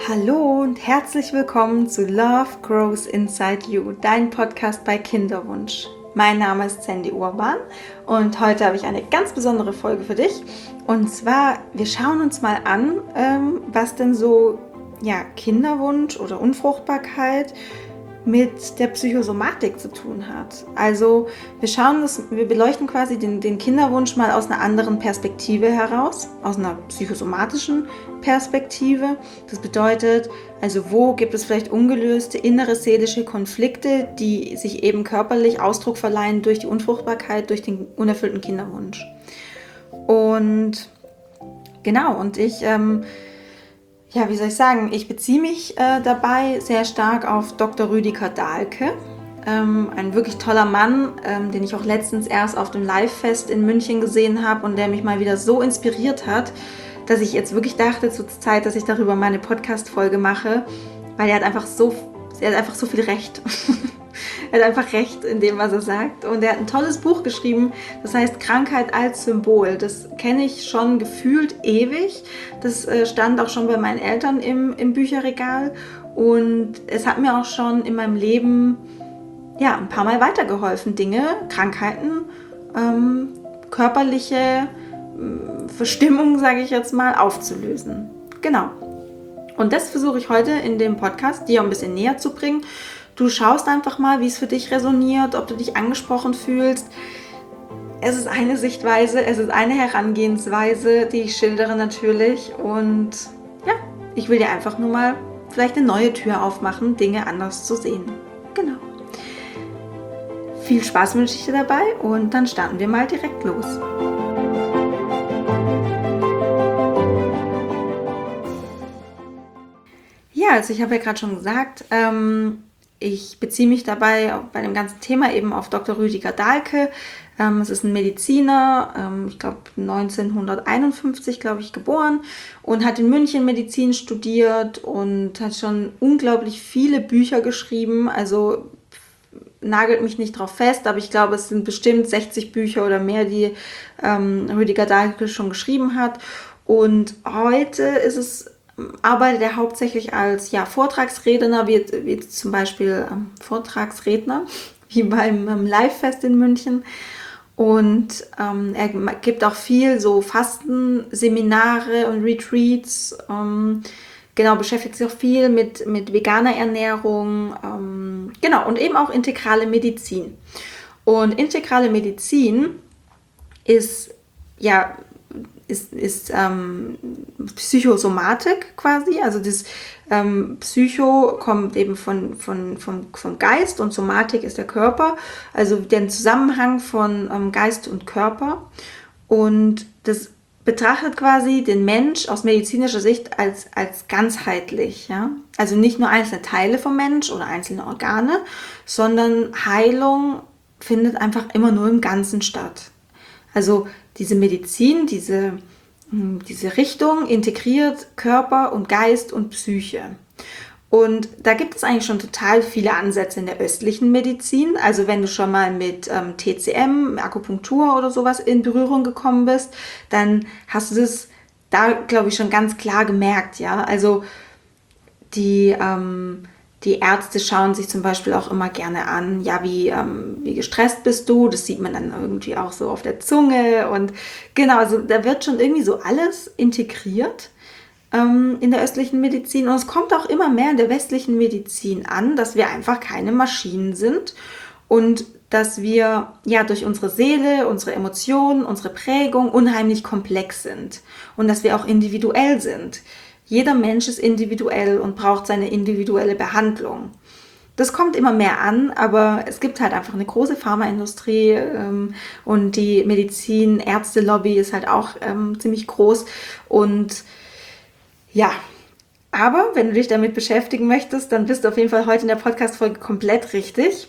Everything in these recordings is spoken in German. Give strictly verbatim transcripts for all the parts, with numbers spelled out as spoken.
Hallo und herzlich willkommen zu Love Grows Inside You, dein Podcast bei Kinderwunsch. Mein Name ist Sandy Urban und heute habe ich eine ganz besondere Folge für dich. Und zwar, wir schauen uns mal an, ähm, was denn so ja, Kinderwunsch oder Unfruchtbarkeit mit der Psychosomatik zu tun hat. Also wir schauen das, wir beleuchten quasi den, den Kinderwunsch mal aus einer anderen Perspektive heraus, aus einer psychosomatischen Perspektive. Das bedeutet, also wo gibt es vielleicht ungelöste innere seelische Konflikte, die sich eben körperlich Ausdruck verleihen durch die Unfruchtbarkeit, durch den unerfüllten Kinderwunsch. Und genau, und ich ähm, Ja, wie soll ich sagen, ich beziehe mich äh, dabei sehr stark auf Doktor Rüdiger Dahlke, ähm, ein wirklich toller Mann, ähm, den ich auch letztens erst auf dem Live-Fest in München gesehen habe und der mich mal wieder so inspiriert hat, dass ich jetzt wirklich dachte zur Zeit, dass ich darüber meine Podcast-Folge mache, weil er hat einfach so, er hat einfach so viel Recht. Er hat einfach recht in dem, was er sagt. Und er hat ein tolles Buch geschrieben, das heißt Krankheit als Symbol. Das kenne ich schon gefühlt ewig. Das äh, stand auch schon bei meinen Eltern im, im Bücherregal. Und es hat mir auch schon in meinem Leben ja, ein paar Mal weitergeholfen, Dinge, Krankheiten, ähm, körperliche äh, Verstimmung, sage ich jetzt mal, aufzulösen. Genau. Und das versuche ich heute in dem Podcast dir ein bisschen näher zu bringen. Du schaust einfach mal, wie es für dich resoniert, ob du dich angesprochen fühlst. Es ist eine Sichtweise, es ist eine Herangehensweise, die ich schildere natürlich. Und ja, ich will dir einfach nur mal vielleicht eine neue Tür aufmachen, Dinge anders zu sehen. Genau. Viel Spaß wünsche ich dir dabei und dann starten wir mal direkt los. Ja, also ich habe ja gerade schon gesagt, ähm, ich beziehe mich dabei bei dem ganzen Thema eben auf Doktor Rüdiger Dahlke. Ähm, es ist ein Mediziner, ähm, ich glaube neunzehnhunderteinundfünfzig, glaube ich, geboren und hat in München Medizin studiert und hat schon unglaublich viele Bücher geschrieben. Also nagelt mich nicht drauf fest, aber ich glaube, es sind bestimmt sechzig Bücher oder mehr, die ähm, Rüdiger Dahlke schon geschrieben hat. Und heute ist es arbeitet er hauptsächlich als ja, Vortragsredner, wie, wie zum Beispiel ähm, Vortragsredner, wie beim ähm, Live-Fest in München. Und ähm, er gibt auch viel so Fastenseminare und Retreats. Ähm, genau, beschäftigt sich auch viel mit, mit veganer Ernährung. Ähm, genau, und eben auch integrale Medizin. Und integrale Medizin ist ja ist, ist ähm, Psychosomatik quasi, also das ähm, Psycho kommt eben von, von, von, vom Geist und Somatik ist der Körper, also der Zusammenhang von ähm, Geist und Körper und das betrachtet quasi den Mensch aus medizinischer Sicht als, als ganzheitlich, ja? Also nicht nur einzelne Teile vom Mensch oder einzelne Organe, sondern Heilung findet einfach immer nur im Ganzen statt. Also diese Medizin, diese, diese Richtung integriert Körper und Geist und Psyche. Und da gibt es eigentlich schon total viele Ansätze in der östlichen Medizin. Also wenn du schon mal mit ähm, T C M, Akupunktur oder sowas in Berührung gekommen bist, dann hast du das da, glaube ich, schon ganz klar gemerkt. Ja, also die ähm, Die Ärzte schauen sich zum Beispiel auch immer gerne an, ja, wie, ähm, wie gestresst bist du? Das sieht man dann irgendwie auch so auf der Zunge. Und genau, also da wird schon irgendwie so alles integriert ähm, in der östlichen Medizin. Und es kommt auch immer mehr in der westlichen Medizin an, dass wir einfach keine Maschinen sind und dass wir ja durch unsere Seele, unsere Emotionen, unsere Prägung unheimlich komplex sind und dass wir auch individuell sind. Jeder Mensch ist individuell und braucht seine individuelle Behandlung. Das kommt immer mehr an, aber es gibt halt einfach eine große Pharmaindustrie ähm, und die Medizin-Ärzte-Lobby ist halt auch ähm, ziemlich groß. Und ja, aber wenn du dich damit beschäftigen möchtest, dann bist du auf jeden Fall heute in der Podcast-Folge komplett richtig.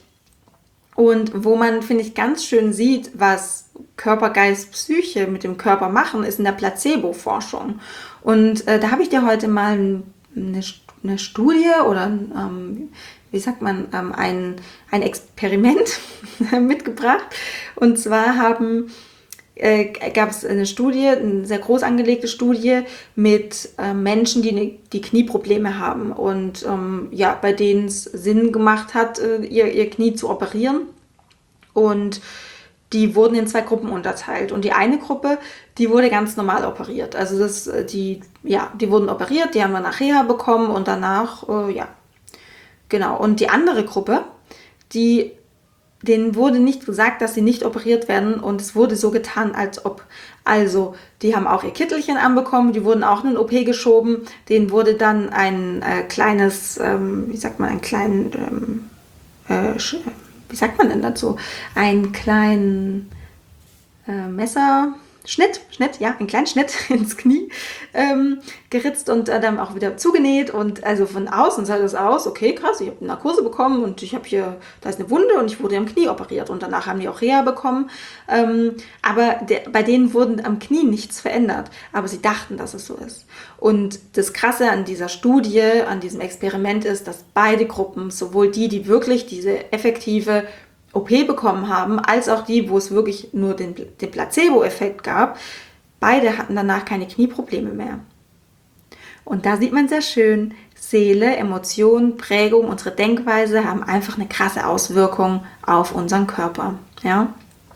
Und wo man, finde ich, ganz schön sieht, was Körper, Geist, Psyche mit dem Körper machen, ist in der Placebo-Forschung. Und äh, da habe ich dir heute mal eine, eine Studie oder, ähm, wie sagt man, ähm, ein, ein Experiment mitgebracht. Und zwar haben äh, gab es eine Studie, eine sehr groß angelegte Studie mit äh, Menschen, die, ne, die Knieprobleme haben und ähm, ja, bei denen es Sinn gemacht hat, äh, ihr, ihr Knie zu operieren. Und die wurden in zwei Gruppen unterteilt. Und die eine Gruppe, die wurde ganz normal operiert. Also das, die, ja, die wurden operiert, die haben wir nach Reha bekommen und danach, äh, ja, genau. Und die andere Gruppe, die, denen wurde nicht gesagt, dass sie nicht operiert werden und es wurde so getan, als ob. Also, die haben auch ihr Kittelchen anbekommen, die wurden auch in den O P geschoben, denen wurde dann ein äh, kleines, ähm, wie sagt man, ein kleines, ähm, äh, wie sagt man denn dazu, einen kleinen äh, Messerschnitt, Schnitt, ja, einen kleinen Schnitt ins Knie ähm, geritzt und äh, dann auch wieder zugenäht und also von außen sah das aus, okay, krass, ich habe eine Narkose bekommen und ich habe hier, da ist eine Wunde und ich wurde am Knie operiert und danach haben die auch Reha bekommen, ähm, aber der, bei denen wurden am Knie nichts verändert, aber sie dachten, dass es so ist. Und das Krasse an dieser Studie, an diesem Experiment ist, dass beide Gruppen, sowohl die, die wirklich diese effektive O P bekommen haben, als auch die, wo es wirklich nur den, den Placebo-Effekt gab, beide hatten danach keine Knieprobleme mehr. Und da sieht man sehr schön, Seele, Emotionen, Prägung, unsere Denkweise haben einfach eine krasse Auswirkung auf unseren Körper. Ja?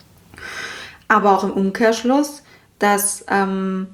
Aber auch im Umkehrschluss, dass ähm,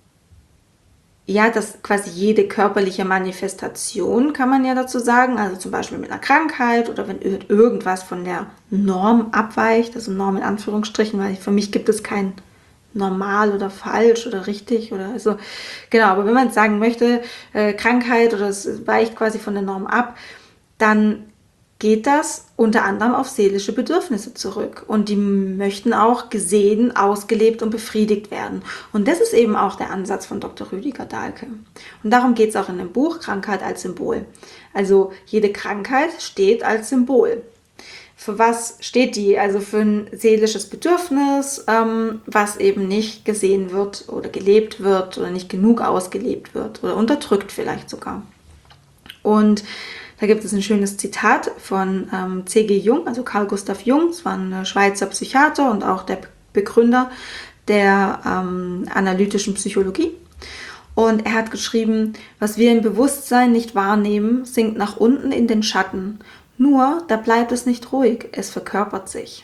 ja, dass quasi jede körperliche Manifestation, kann man ja dazu sagen, also zum Beispiel mit einer Krankheit oder wenn irgendwas von der Norm abweicht, also Norm in Anführungsstrichen, weil für mich gibt es kein normal oder falsch oder richtig oder also genau, aber wenn man sagen möchte, äh, Krankheit oder es weicht quasi von der Norm ab, dann geht das unter anderem auf seelische Bedürfnisse zurück und die möchten auch gesehen, ausgelebt und befriedigt werden. Und das ist eben auch der Ansatz von Doktor Rüdiger Dahlke. Und darum geht es auch in dem Buch Krankheit als Symbol. Also jede Krankheit steht als Symbol. Für was steht die? Also für ein seelisches Bedürfnis, ähm, was eben nicht gesehen wird oder gelebt wird oder nicht genug ausgelebt wird oder unterdrückt vielleicht sogar. Und da gibt es ein schönes Zitat von ähm, C G Jung, also Carl Gustav Jung, das war ein Schweizer Psychiater und auch der Begründer der ähm, analytischen Psychologie. Und er hat geschrieben, was wir im Bewusstsein nicht wahrnehmen, sinkt nach unten in den Schatten. Nur, da bleibt es nicht ruhig, es verkörpert sich.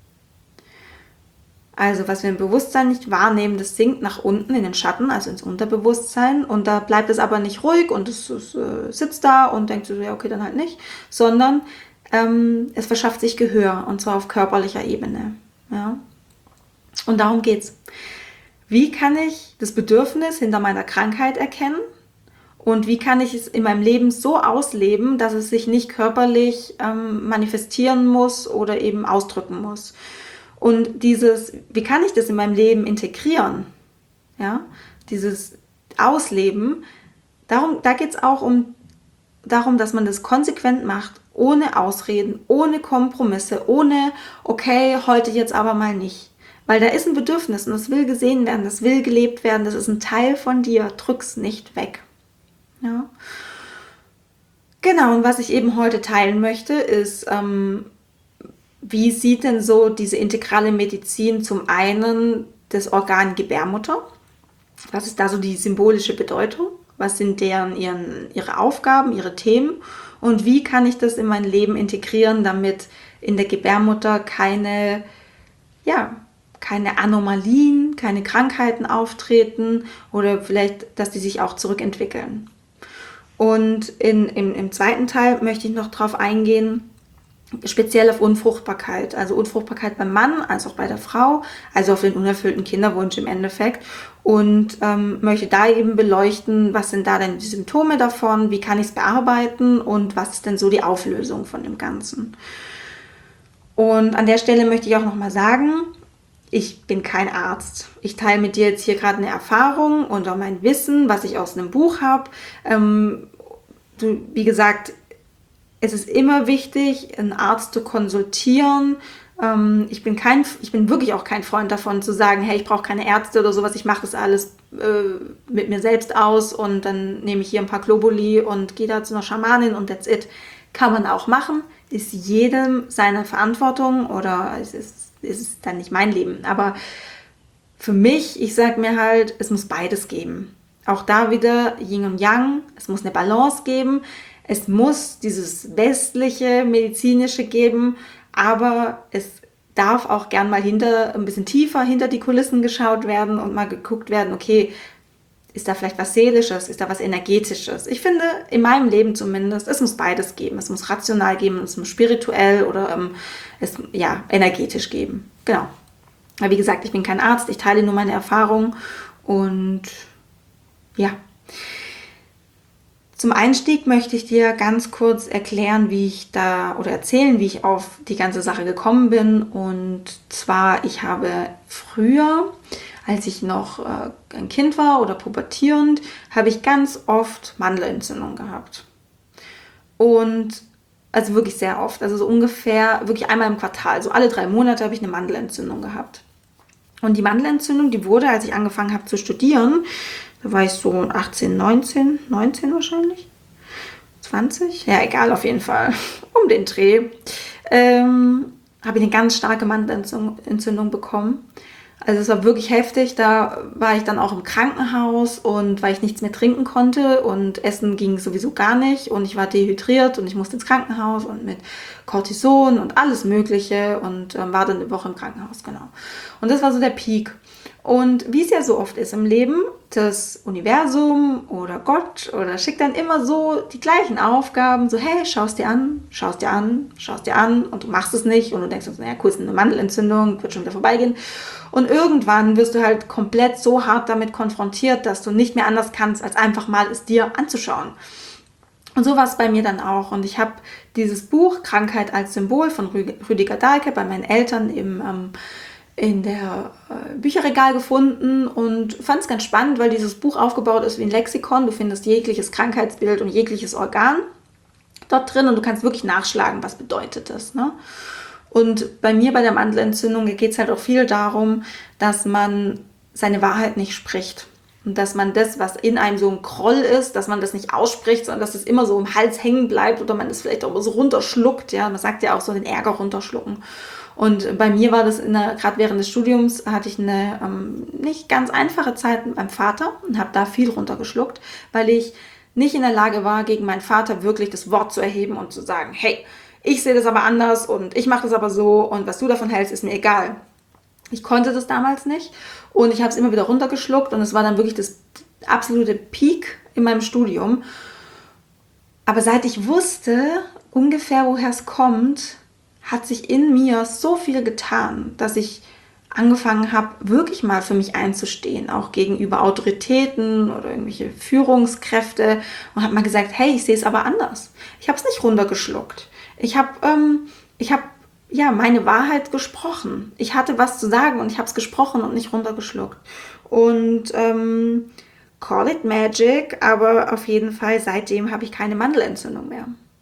Also was wir im Bewusstsein nicht wahrnehmen, das sinkt nach unten in den Schatten, also ins Unterbewusstsein. Und da bleibt es aber nicht ruhig und es, es äh, sitzt da und denkt so, ja okay, dann halt nicht. Sondern ähm, es verschafft sich Gehör und zwar auf körperlicher Ebene. Ja? Und darum geht's. Wie kann ich das Bedürfnis hinter meiner Krankheit erkennen? Und wie kann ich es in meinem Leben so ausleben, dass es sich nicht körperlich ähm, manifestieren muss oder eben ausdrücken muss? Und dieses, wie kann ich das in meinem Leben integrieren? Ja, dieses Ausleben, darum, da geht es auch um darum, dass man das konsequent macht, ohne Ausreden, ohne Kompromisse, ohne, okay, heute jetzt aber mal nicht. Weil da ist ein Bedürfnis und das will gesehen werden, das will gelebt werden, das ist ein Teil von dir, drück's nicht weg. Ja. Genau, und was ich eben heute teilen möchte, ist, ähm, wie sieht denn so diese integrale Medizin zum einen das Organ Gebärmutter? Was ist da so die symbolische Bedeutung? Was sind deren ihren, ihre Aufgaben, ihre Themen? Und wie kann ich das in mein Leben integrieren, damit in der Gebärmutter keine, ja, keine Anomalien, keine Krankheiten auftreten oder vielleicht, dass die sich auch zurückentwickeln? Und in, im, im zweiten Teil möchte ich noch darauf eingehen, speziell auf Unfruchtbarkeit, also Unfruchtbarkeit beim Mann, als auch bei der Frau, also auf den unerfüllten Kinderwunsch im Endeffekt und ähm, möchte da eben beleuchten, was sind da denn die Symptome davon, wie kann ich es bearbeiten und was ist denn so die Auflösung von dem Ganzen. Und an der Stelle möchte ich auch nochmal sagen, ich bin kein Arzt. Ich teile mit dir jetzt hier gerade eine Erfahrung und auch mein Wissen, was ich aus einem Buch habe. Ähm, du, wie gesagt, es ist immer wichtig, einen Arzt zu konsultieren. Ähm, ich bin kein, ich bin wirklich auch kein Freund davon zu sagen, hey, ich brauche keine Ärzte oder sowas, ich mache das alles äh, mit mir selbst aus und dann nehme ich hier ein paar Globuli und gehe da zu einer Schamanin und that's it. Kann man auch machen, ist jedem seine Verantwortung oder es ist, es ist dann nicht mein Leben. Aber für mich, ich sage mir halt, es muss beides geben. Auch da wieder Yin und Yang, es muss eine Balance geben, es muss dieses westliche, medizinische geben, aber es darf auch gern mal hinter, ein bisschen tiefer hinter die Kulissen geschaut werden und mal geguckt werden, okay, ist da vielleicht was Seelisches, ist da was Energetisches? Ich finde, in meinem Leben zumindest, es muss beides geben. Es muss rational geben, es muss spirituell oder ähm, es, ja, energetisch geben. Genau. Aber wie gesagt, ich bin kein Arzt, ich teile nur meine Erfahrungen und ja. Zum Einstieg möchte ich dir ganz kurz erklären, wie ich da oder erzählen, wie ich auf die ganze Sache gekommen bin. Und zwar, ich habe früher, als ich noch äh, ein Kind war oder pubertierend, habe ich ganz oft Mandelentzündung gehabt. Und also wirklich sehr oft, also so ungefähr wirklich einmal im Quartal, so alle drei Monate habe ich eine Mandelentzündung gehabt. Und die Mandelentzündung, die wurde, als ich angefangen habe zu studieren, da war ich so achtzehn, neunzehn, neunzehn wahrscheinlich, zwanzig, ja egal, auf jeden Fall, um den Dreh, ähm, habe ich eine ganz starke Mandelentzündung bekommen. Also es war wirklich heftig, da war ich dann auch im Krankenhaus und weil ich nichts mehr trinken konnte und Essen ging sowieso gar nicht und ich war dehydriert und ich musste ins Krankenhaus und mit Cortison und alles mögliche und ähm, war dann eine Woche im Krankenhaus, genau. Und das war so der Peak. Und wie es ja so oft ist im Leben, das Universum oder Gott oder schickt dann immer so die gleichen Aufgaben, so hey, schaust dir an, schaust dir an, schaust dir an und du machst es nicht und du denkst, naja, cool, ist eine Mandelentzündung, wird schon wieder vorbeigehen. Und irgendwann wirst du halt komplett so hart damit konfrontiert, dass du nicht mehr anders kannst, als einfach mal es dir anzuschauen. Und so war es bei mir dann auch. Und ich habe dieses Buch Krankheit als Symbol von Rüdiger Dahlke bei meinen Eltern im ähm, in der äh, Bücherregal gefunden und fand es ganz spannend, weil dieses Buch aufgebaut ist wie ein Lexikon. Du findest jegliches Krankheitsbild und jegliches Organ dort drin und du kannst wirklich nachschlagen, was bedeutet das. Ne? Und bei mir bei der Mandelentzündung geht es halt auch viel darum, dass man seine Wahrheit nicht spricht. Und dass man das, was in einem so ein Groll ist, dass man das nicht ausspricht, sondern dass es das immer so im Hals hängen bleibt oder man das vielleicht auch so runterschluckt. Ja? Man sagt ja auch so, den Ärger runterschlucken. Und bei mir war das, gerade während des Studiums, hatte ich eine ähm, nicht ganz einfache Zeit mit meinem Vater und habe da viel runtergeschluckt, weil ich nicht in der Lage war, gegen meinen Vater wirklich das Wort zu erheben und zu sagen, hey, ich sehe das aber anders und ich mache das aber so und was du davon hältst, ist mir egal. Ich konnte das damals nicht und ich habe es immer wieder runtergeschluckt und es war dann wirklich das absolute Peak in meinem Studium. Aber seit ich wusste ungefähr, woher es kommt, hat sich in mir so viel getan, dass ich angefangen habe, wirklich mal für mich einzustehen, auch gegenüber Autoritäten oder irgendwelche Führungskräfte und habe mal gesagt, hey, ich sehe es aber anders. Ich habe es nicht runtergeschluckt. Ich habe ähm, ich habe ja meine Wahrheit gesprochen. Ich hatte was zu sagen und ich habe es gesprochen und nicht runtergeschluckt. Und ähm, call it magic, aber auf jeden Fall seitdem habe ich keine Mandelentzündung mehr.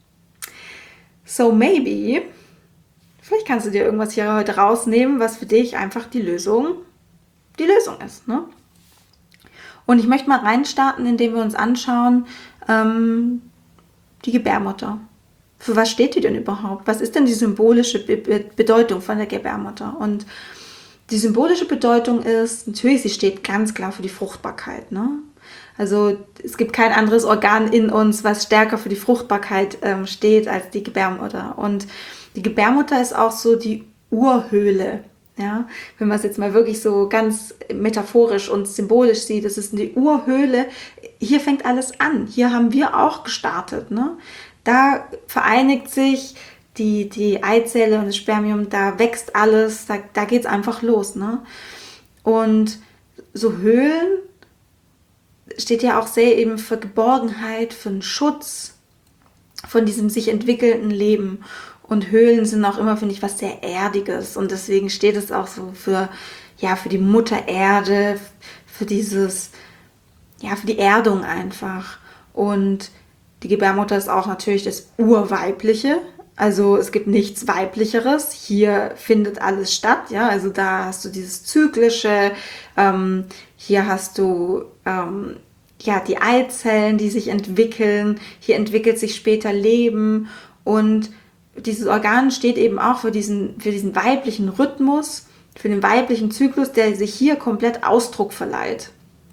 So maybe vielleicht kannst du dir irgendwas hier heute rausnehmen, was für dich einfach die Lösung, die Lösung ist. Ne? Und ich möchte mal reinstarten, indem wir uns anschauen, ähm, die Gebärmutter. Für was steht die denn überhaupt? Was ist denn die symbolische Be- Be- Bedeutung von der Gebärmutter? Und die symbolische Bedeutung ist, natürlich, sie steht ganz klar für die Fruchtbarkeit. Ne? Also es gibt kein anderes Organ in uns, was stärker für die Fruchtbarkeit ähm, steht als die Gebärmutter. Und die Gebärmutter ist auch so die Urhöhle, ja, wenn man es jetzt mal wirklich so ganz metaphorisch und symbolisch sieht, das ist die Urhöhle, hier fängt alles an, hier haben wir auch gestartet, ne? Da vereinigt sich die, die Eizelle und das Spermium, da wächst alles, da, da geht es einfach los, ne? Und so Höhlen steht ja auch sehr eben für Geborgenheit, für einen Schutz von diesem sich entwickelnden Leben. Und Höhlen sind auch immer, finde ich, was sehr Erdiges. Und deswegen steht es auch so für, ja, für die Mutter Erde, für dieses, ja, für die Erdung einfach. Und die Gebärmutter ist auch natürlich das Urweibliche. Also es gibt nichts Weiblicheres. Hier findet alles statt. Ja, also da hast du dieses Zyklische. Ähm, hier hast du ähm, ja die Eizellen, die sich entwickeln. Hier entwickelt sich später Leben und dieses Organ steht eben auch für diesen, für diesen weiblichen Rhythmus für den weiblichen Zyklus, der sich hier komplett Ausdruck verleiht.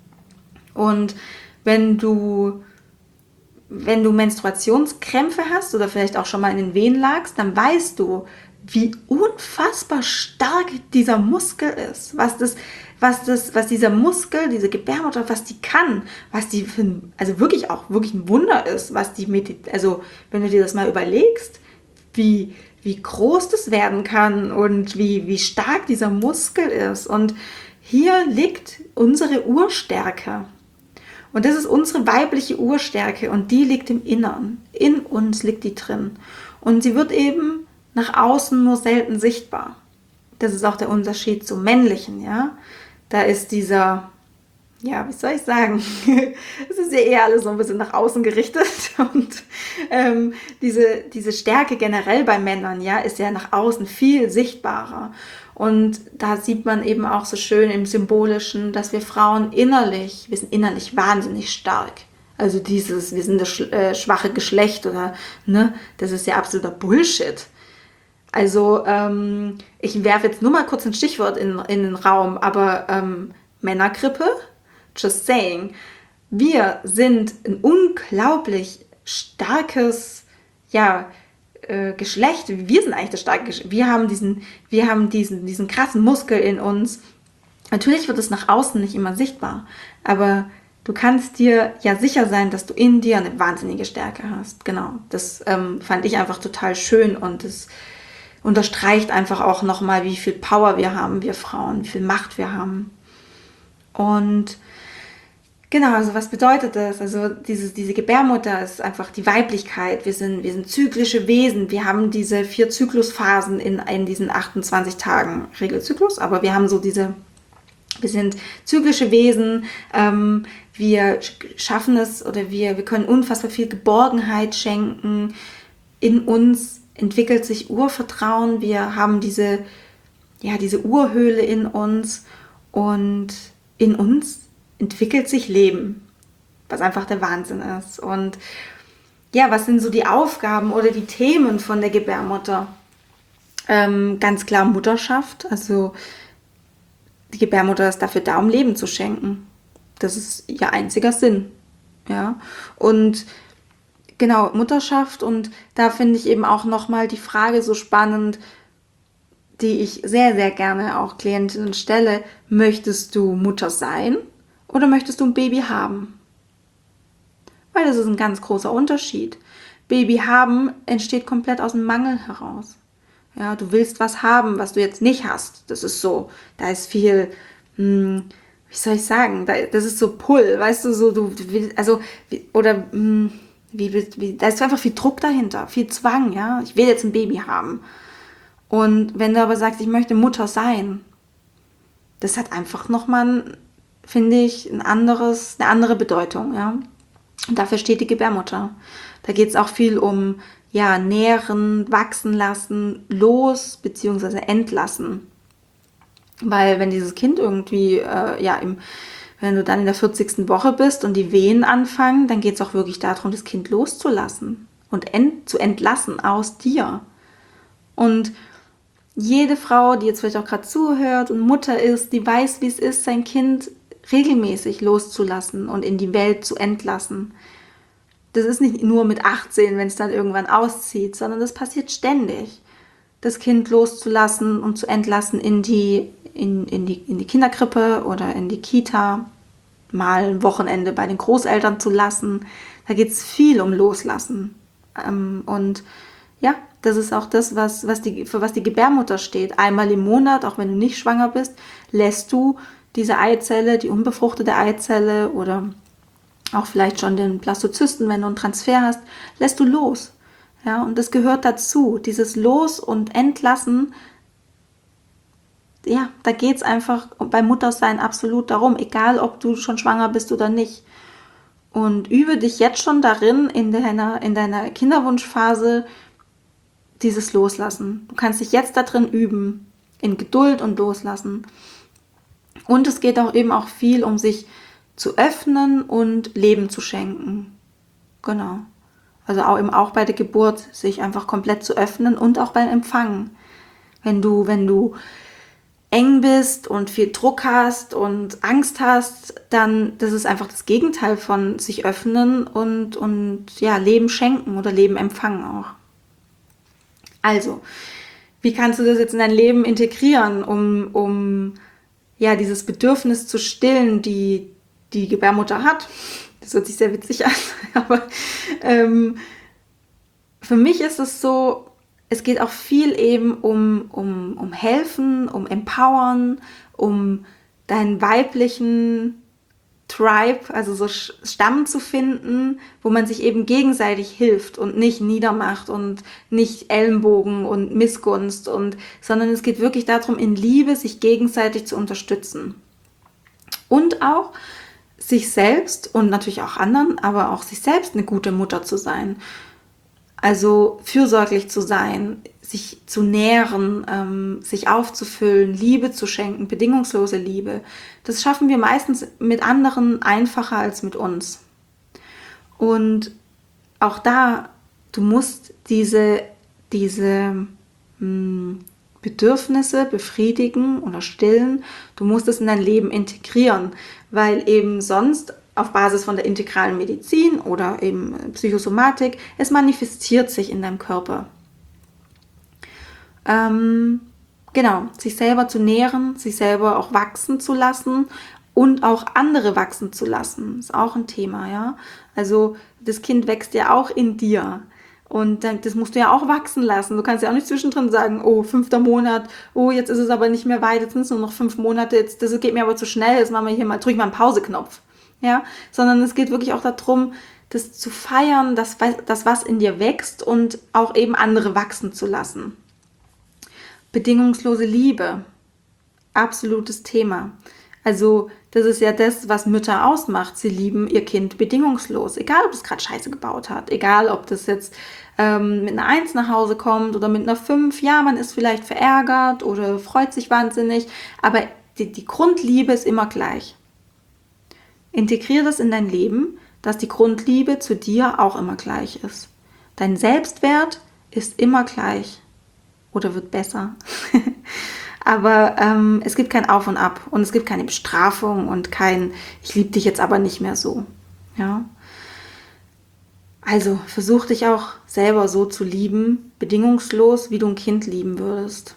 Und wenn du, wenn du Menstruationskrämpfe hast oder vielleicht auch schon mal in den Wehen lagst, dann weißt du, wie unfassbar stark dieser Muskel ist, was das, was das, was dieser Muskel, diese Gebärmutter, was die kann, was die für, also wirklich auch wirklich ein Wunder ist, was die mit, also wenn du dir das mal überlegst, wie, wie groß das werden kann und wie, wie stark dieser Muskel ist. Und hier liegt unsere Urstärke. Und das ist unsere weibliche Urstärke und die liegt im Innern. In uns liegt die drin. Und sie wird eben nach außen nur selten sichtbar. Das ist auch der Unterschied zum Männlichen, ja. Da ist dieser, ja, wie soll ich sagen, es ist ja eher alles so ein bisschen nach außen gerichtet und ähm, diese, diese Stärke generell bei Männern, ja, ist ja nach außen viel sichtbarer. Und da sieht man eben auch so schön im Symbolischen, dass wir Frauen innerlich, wir sind innerlich wahnsinnig stark. Also dieses, wir sind das äh, schwache Geschlecht oder, ne, das ist ja absoluter Bullshit. Also ähm, ich werfe jetzt nur mal kurz ein Stichwort in, in den Raum, aber ähm, Männergrippe, just saying, wir sind ein unglaublich starkes, ja, äh, Geschlecht. Wir sind eigentlich das starke Geschlecht. Wir haben diesen, wir haben diesen, diesen krassen Muskel in uns. Natürlich wird es nach außen nicht immer sichtbar, aber du kannst dir ja sicher sein, dass du in dir eine wahnsinnige Stärke hast. Genau, das ähm, fand ich einfach total schön und das unterstreicht einfach auch nochmal, wie viel Power wir haben, wir Frauen, wie viel Macht wir haben. Und genau, also was bedeutet das? Also dieses, diese Gebärmutter ist einfach die Weiblichkeit. Wir sind, wir sind zyklische Wesen. Wir haben diese vier Zyklusphasen in, in diesen achtundzwanzig Tagen Regelzyklus, aber wir haben so diese, wir sind zyklische Wesen. Ähm, wir schaffen es oder wir, wir können unfassbar viel Geborgenheit schenken. In uns entwickelt sich Urvertrauen. Wir haben diese, ja, diese Urhöhle in uns und in uns entwickelt sich Leben, was einfach der Wahnsinn ist. Und ja, was sind so die Aufgaben oder die Themen von der Gebärmutter? Ähm, ganz klar Mutterschaft, also die Gebärmutter ist dafür da, um Leben zu schenken. Das ist ihr einziger Sinn. Ja, und genau, Mutterschaft, und da finde ich eben auch nochmal die Frage so spannend, die ich sehr, sehr gerne auch Klientinnen stelle: Möchtest du Mutter sein oder möchtest du ein Baby haben? Weil das ist ein ganz großer Unterschied. Baby haben entsteht komplett aus dem Mangel heraus. Ja, du willst was haben, was du jetzt nicht hast. Das ist so, da ist viel, hm, wie soll ich sagen, da, das ist so Pull, weißt du, so, du, du willst, also, wie, oder, hm, wie, wie, da ist einfach viel Druck dahinter, viel Zwang, ja. Ich will jetzt ein Baby haben. Und wenn du aber sagst, ich möchte Mutter sein, das hat einfach nochmal, finde ich, ein anderes, eine andere Bedeutung, ja. Und dafür steht die Gebärmutter. Da geht es auch viel um, ja, nähren, wachsen lassen, los bzw. entlassen. Weil wenn dieses Kind irgendwie, äh, ja, im, wenn du dann in der vierzigsten Woche bist und die Wehen anfangen, dann geht es auch wirklich darum, das Kind loszulassen und ent, zu entlassen aus dir. Und jede Frau, die jetzt vielleicht auch gerade zuhört und Mutter ist, die weiß, wie es ist, sein Kind regelmäßig loszulassen und in die Welt zu entlassen. Das ist nicht nur mit achtzehn, wenn es dann irgendwann auszieht, sondern das passiert ständig. Das Kind loszulassen und zu entlassen in die, in, in die, in die Kinderkrippe oder in die Kita, mal ein Wochenende bei den Großeltern zu lassen. Da geht es viel um Loslassen. Ähm, und ja, das ist auch das, was, was die, für was die Gebärmutter steht. Einmal im Monat, auch wenn du nicht schwanger bist, lässt du diese Eizelle, die unbefruchtete Eizelle oder auch vielleicht schon den Blastozysten, wenn du einen Transfer hast, lässt du los. Ja, und das gehört dazu, dieses Los- und Entlassen. Ja, da geht es einfach beim Muttersein absolut darum, egal ob du schon schwanger bist oder nicht. Und übe dich jetzt schon darin, in deiner, in deiner Kinderwunschphase, dieses Loslassen. Du kannst dich jetzt da drin üben, in Geduld und Loslassen. Und es geht auch eben auch viel um sich zu öffnen und Leben zu schenken. Genau. Also auch eben auch bei der Geburt, sich einfach komplett zu öffnen und auch beim Empfangen. Wenn du, wenn du eng bist und viel Druck hast und Angst hast, dann das ist einfach das Gegenteil von sich öffnen und, und ja, Leben schenken oder Leben empfangen auch. Also, wie kannst du das jetzt in dein Leben integrieren, um, um ja, dieses Bedürfnis zu stillen, die die Gebärmutter hat? Das hört sich sehr witzig an, aber ähm, für mich ist es so, es geht auch viel eben um, um, um Helfen, um Empowern, um deinen weiblichen Tribe, also so Stamm zu finden, wo man sich eben gegenseitig hilft und nicht niedermacht und nicht Ellenbogen und Missgunst, und, sondern es geht wirklich darum, in Liebe sich gegenseitig zu unterstützen. Und auch sich selbst und natürlich auch anderen, aber auch sich selbst eine gute Mutter zu sein. Also fürsorglich zu sein, sich zu nähren, ähm, sich aufzufüllen, Liebe zu schenken, bedingungslose Liebe. Das schaffen wir meistens mit anderen einfacher als mit uns. Und auch da, du musst diese, diese mh, Bedürfnisse befriedigen oder stillen. Du musst es in dein Leben integrieren, weil eben sonst auf Basis von der integralen Medizin oder eben Psychosomatik, es manifestiert sich in deinem Körper. Ähm, genau, sich selber zu nähren, sich selber auch wachsen zu lassen und auch andere wachsen zu lassen, ist auch ein Thema, ja. Also das Kind wächst ja auch in dir. Und das musst du ja auch wachsen lassen. Du kannst ja auch nicht zwischendrin sagen, oh, fünfter Monat, oh, jetzt ist es aber nicht mehr weit, jetzt sind es nur noch fünf Monate, jetzt, das geht mir aber zu schnell, jetzt machen wir hier mal, drück mal einen Pauseknopf. Ja, sondern es geht wirklich auch darum, das zu feiern, das, das, was in dir wächst und auch eben andere wachsen zu lassen. Bedingungslose Liebe, absolutes Thema. Also das ist ja das, was Mütter ausmacht. Sie lieben ihr Kind bedingungslos, egal ob es gerade Scheiße gebaut hat, egal ob das jetzt ähm, mit einer Eins nach Hause kommt oder mit einer Fünf. Ja, man ist vielleicht verärgert oder freut sich wahnsinnig, aber die, die Grundliebe ist immer gleich. Integriere das in dein Leben, dass die Grundliebe zu dir auch immer gleich ist. Dein Selbstwert ist immer gleich oder wird besser. Aber ähm, es gibt kein Auf und Ab und es gibt keine Bestrafung und kein ich liebe dich jetzt aber nicht mehr so. Ja? Also versuch dich auch selber so zu lieben, bedingungslos, wie du ein Kind lieben würdest.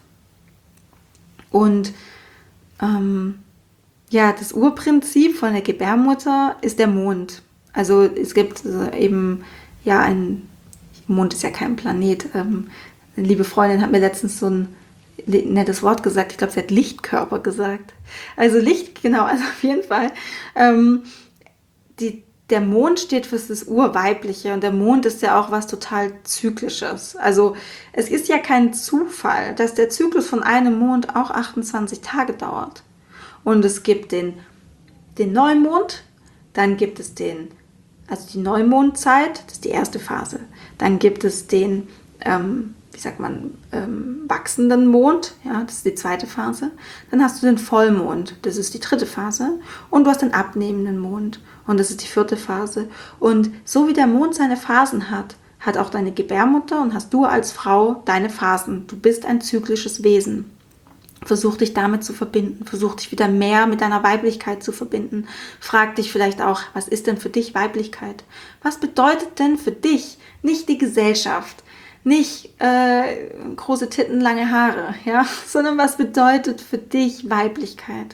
Und ähm, ja, das Urprinzip von der Gebärmutter ist der Mond. Also es gibt eben, ja, ein, Mond ist ja kein Planet. Ähm, eine liebe Freundin hat mir letztens so ein nettes Wort gesagt. Ich glaube, sie hat Lichtkörper gesagt. Also Licht, genau, also auf jeden Fall. Ähm, die, der Mond steht für das Urweibliche und der Mond ist ja auch was total Zyklisches. Also es ist ja kein Zufall, dass der Zyklus von einem Mond auch achtundzwanzig Tage dauert. Und es gibt den, den Neumond, dann gibt es den, also die Neumondzeit, das ist die erste Phase. Dann gibt es den, ähm, wie sagt man, ähm, wachsenden Mond, ja, das ist die zweite Phase. Dann hast du den Vollmond, das ist die dritte Phase. Und du hast den abnehmenden Mond und das ist die vierte Phase. Und so wie der Mond seine Phasen hat, hat auch deine Gebärmutter und hast du als Frau deine Phasen. Du bist ein zyklisches Wesen. Versuch dich damit zu verbinden, versuch dich wieder mehr mit deiner Weiblichkeit zu verbinden. Frag dich vielleicht auch, was ist denn für dich Weiblichkeit? Was bedeutet denn für dich nicht die Gesellschaft, nicht äh, große Titten, lange Haare, ja, sondern was bedeutet für dich Weiblichkeit?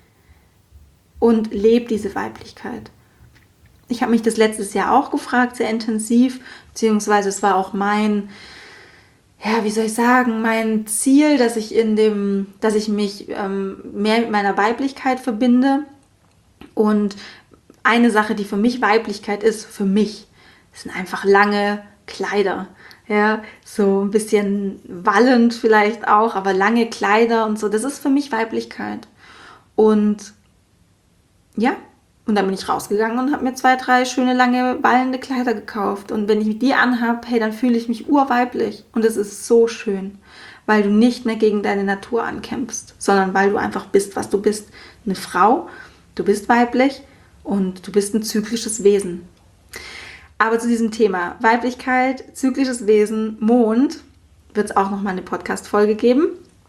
Und leb diese Weiblichkeit. Ich habe mich das letztes Jahr auch gefragt, sehr intensiv, beziehungsweise es war auch mein ja, wie soll ich sagen, mein Ziel, dass ich in dem, dass ich mich ähm, mehr mit meiner Weiblichkeit verbinde. Und eine Sache, die für mich Weiblichkeit ist, für mich, sind einfach lange Kleider. Ja, so ein bisschen wallend vielleicht auch, aber lange Kleider und so, das ist für mich Weiblichkeit. Und ja, und dann bin ich rausgegangen und habe mir zwei, drei schöne, lange, wallende Kleider gekauft. Und wenn ich die anhab, hey, dann fühle ich mich urweiblich. Und es ist so schön, weil du nicht mehr gegen deine Natur ankämpfst, sondern weil du einfach bist, was du bist. Eine Frau, du bist weiblich und du bist ein zyklisches Wesen. Aber zu diesem Thema Weiblichkeit, zyklisches Wesen, Mond, wird es auch nochmal eine Podcast-Folge geben.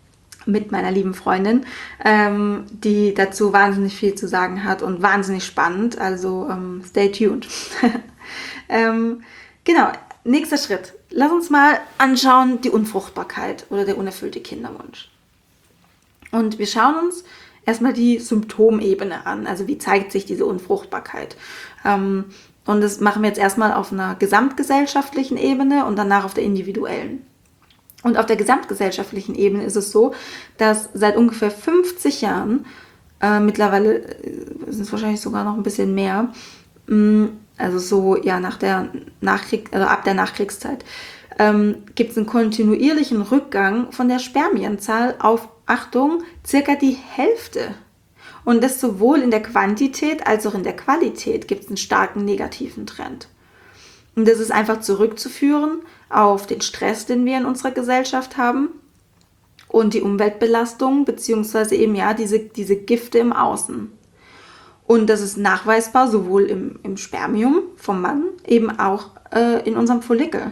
mit meiner lieben Freundin, ähm, die dazu wahnsinnig viel zu sagen hat und wahnsinnig spannend. Also ähm, stay tuned. ähm, genau, nächster Schritt. Lass uns mal anschauen die Unfruchtbarkeit oder der unerfüllte Kinderwunsch. Und wir schauen uns erstmal die Symptomebene an. Also wie zeigt sich diese Unfruchtbarkeit? Ähm, und das machen wir jetzt erstmal auf einer gesamtgesellschaftlichen Ebene und danach auf der individuellen. Und auf der gesamtgesellschaftlichen Ebene ist es so, dass seit ungefähr fünfzig Jahren, äh, mittlerweile sind es wahrscheinlich sogar noch ein bisschen mehr, mh, also so ja nach der Nachkrieg, also ab der Nachkriegszeit, ähm, gibt es einen kontinuierlichen Rückgang von der Spermienzahl auf, Achtung, circa die Hälfte. Und das sowohl in der Quantität als auch in der Qualität gibt es einen starken negativen Trend. Und das ist einfach zurückzuführen auf den Stress, den wir in unserer Gesellschaft haben und die Umweltbelastung, beziehungsweise eben ja diese, diese Gifte im Außen. Und das ist nachweisbar sowohl im, im Spermium vom Mann, eben auch äh, in unserem Follikel.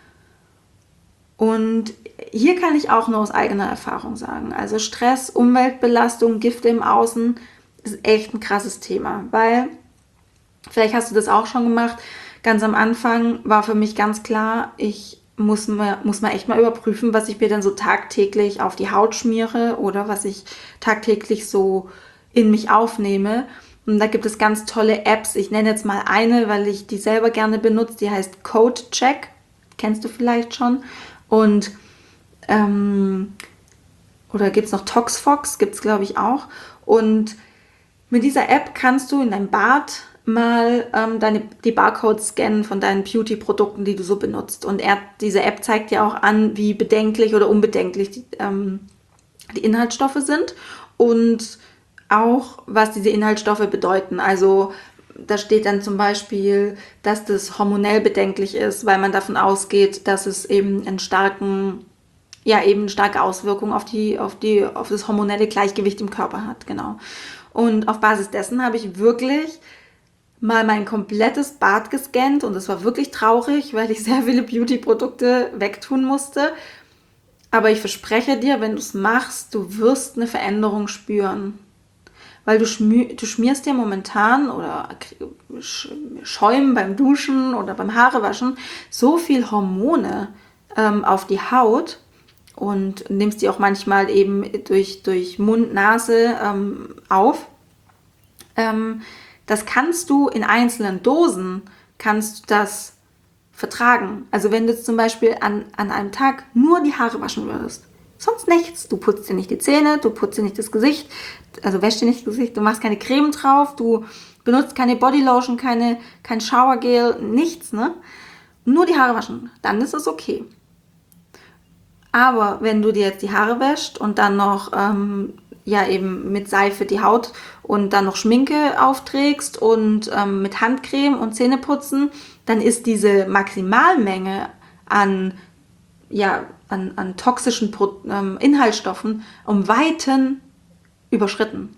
Und hier kann ich auch nur aus eigener Erfahrung sagen, also Stress, Umweltbelastung, Gifte im Außen ist echt ein krasses Thema, weil, vielleicht hast du das auch schon gemacht, ganz am Anfang war für mich ganz klar, ich muss mir, muss mal echt mal überprüfen, was ich mir denn so tagtäglich auf die Haut schmiere oder was ich tagtäglich so in mich aufnehme. Und da gibt es ganz tolle Apps. Ich nenne jetzt mal eine, weil ich die selber gerne benutze. Die heißt CodeCheck. Kennst du vielleicht schon. Und ähm, oder gibt es noch ToxFox, gibt es glaube ich auch. Und mit dieser App kannst du in deinem Bad mal ähm, deine, die Barcodes scannen von deinen Beauty-Produkten, die du so benutzt. Und er, diese App zeigt dir auch an, wie bedenklich oder unbedenklich die, ähm, die Inhaltsstoffe sind und auch, was diese Inhaltsstoffe bedeuten. Also da steht dann zum Beispiel, dass das hormonell bedenklich ist, weil man davon ausgeht, dass es eben einen starken, ja eben eine starke Auswirkung auf die, auf die, auf das hormonelle Gleichgewicht im Körper hat, genau. Und auf Basis dessen habe ich wirklich mal mein komplettes Bad gescannt und es war wirklich traurig, weil ich sehr viele Beauty-Produkte wegtun musste. Aber ich verspreche dir, wenn du es machst, du wirst eine Veränderung spüren. Weil du, schmier, du schmierst dir momentan oder schäumen beim Duschen oder beim Haarewaschen so viel Hormone ähm, auf die Haut und nimmst die auch manchmal eben durch, durch Mund, Nase ähm, auf. Ähm, das kannst du in einzelnen Dosen, kannst du das vertragen. Also wenn du jetzt zum Beispiel an, an einem Tag nur die Haare waschen würdest, sonst nichts. Du putzt dir nicht die Zähne, du putzt dir nicht das Gesicht, also wäschst dir nicht das Gesicht, du machst keine Creme drauf, du benutzt keine Bodylotion, keine, kein Showergel, nichts, ne? Nur die Haare waschen, dann ist es okay. Aber wenn du dir jetzt die Haare wäschst und dann noch ähm, ja eben mit Seife die Haut und dann noch Schminke aufträgst und ähm, mit Handcreme und Zähneputzen, dann ist diese Maximalmenge an ja, an, an toxischen Pro, ähm, Inhaltsstoffen um Weiten überschritten.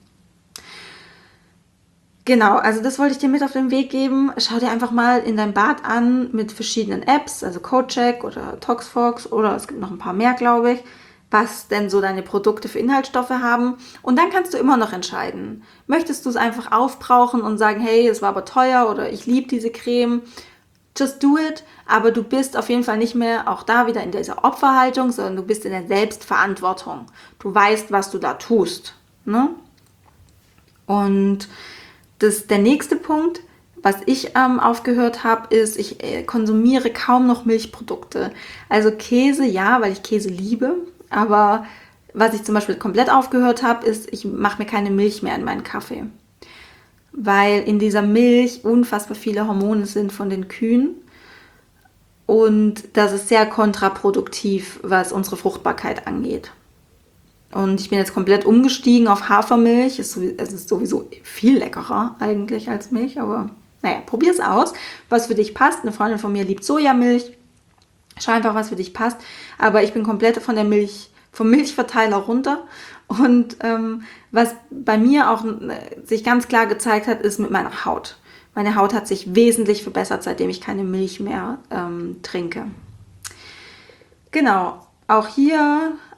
Genau, also das wollte ich dir mit auf den Weg geben. Schau dir einfach mal in dein Bad an mit verschiedenen Apps, also CodeCheck oder ToxFox oder es gibt noch ein paar mehr, glaube ich, was denn so deine Produkte für Inhaltsstoffe haben. Und dann kannst du immer noch entscheiden. Möchtest du es einfach aufbrauchen und sagen, hey, es war aber teuer oder ich liebe diese Creme, just do it, aber du bist auf jeden Fall nicht mehr auch da wieder in dieser Opferhaltung, sondern du bist in der Selbstverantwortung. Du weißt, was du da tust. Ne? Und das, der nächste Punkt, was ich ähm, aufgehört habe, ist, ich äh, konsumiere kaum noch Milchprodukte. Also Käse, ja, weil ich Käse liebe, aber was ich zum Beispiel komplett aufgehört habe, ist, ich mache mir keine Milch mehr in meinen Kaffee. Weil in dieser Milch unfassbar viele Hormone sind von den Kühen und das ist sehr kontraproduktiv, was unsere Fruchtbarkeit angeht. Und ich bin jetzt komplett umgestiegen auf Hafermilch. Es ist sowieso viel leckerer eigentlich als Milch, aber naja, probier es aus, was für dich passt. Eine Freundin von mir liebt Sojamilch. Schau einfach, was für dich passt. Aber ich bin komplett von der Milch, vom Milchverteiler runter. Und ähm, was bei mir auch äh, sich ganz klar gezeigt hat, ist mit meiner Haut. Meine Haut hat sich wesentlich verbessert, seitdem ich keine Milch mehr ähm, trinke. Genau, auch hier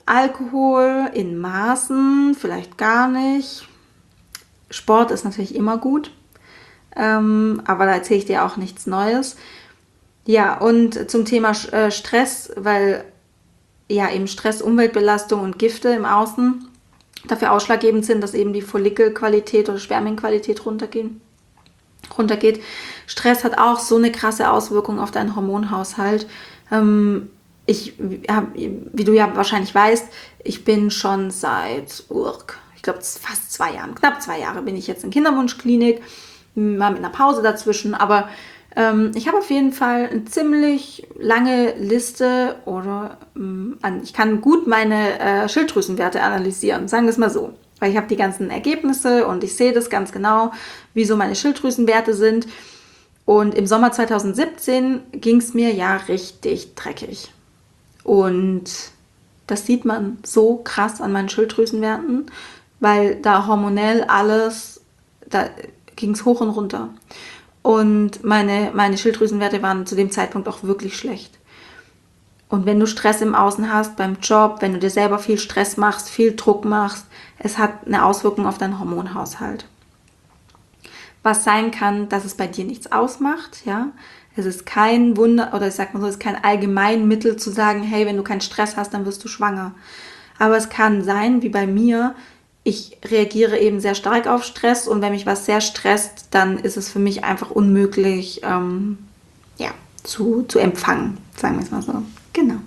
Alkohol in Maßen, vielleicht gar nicht. Sport ist natürlich immer gut, ähm, aber da erzähle ich dir auch nichts Neues. Ja, und zum Thema äh, Stress, weil ja eben Stress, Umweltbelastung und Gifte im Außen dafür ausschlaggebend sind, dass eben die Follikelqualität oder Spermienqualität runtergehen, runtergeht. Stress hat auch so eine krasse Auswirkung auf deinen Hormonhaushalt. Ähm, ich, wie du ja wahrscheinlich weißt, ich bin schon seit, ich glaube fast zwei Jahren, knapp zwei Jahre bin ich jetzt in Kinderwunschklinik, mal mit einer Pause dazwischen, aber ähm, ich habe auf jeden Fall eine ziemlich lange Liste oder ähm, ich kann gut meine äh, Schilddrüsenwerte analysieren, sagen wir es mal so. Weil ich habe die ganzen Ergebnisse und ich sehe das ganz genau, wie so meine Schilddrüsenwerte sind. Und im Sommer zweitausendsiebzehn ging es mir ja richtig dreckig. Und das sieht man so krass an meinen Schilddrüsenwerten, weil da hormonell alles, da ging es hoch und runter. Und meine, meine Schilddrüsenwerte waren zu dem Zeitpunkt auch wirklich schlecht. Und wenn du Stress im Außen hast, beim Job, wenn du dir selber viel Stress machst, viel Druck machst, es hat eine Auswirkung auf deinen Hormonhaushalt. Was sein kann, dass es bei dir nichts ausmacht, ja. Es ist kein Wunder, oder ich sag mal so, es ist kein Allgemeinmittel zu sagen, hey, wenn du keinen Stress hast, dann wirst du schwanger. Aber es kann sein, wie bei mir, ich reagiere eben sehr stark auf Stress und wenn mich was sehr stresst, dann ist es für mich einfach unmöglich, ähm, ja, zu, zu empfangen, sagen wir es mal so. Genau.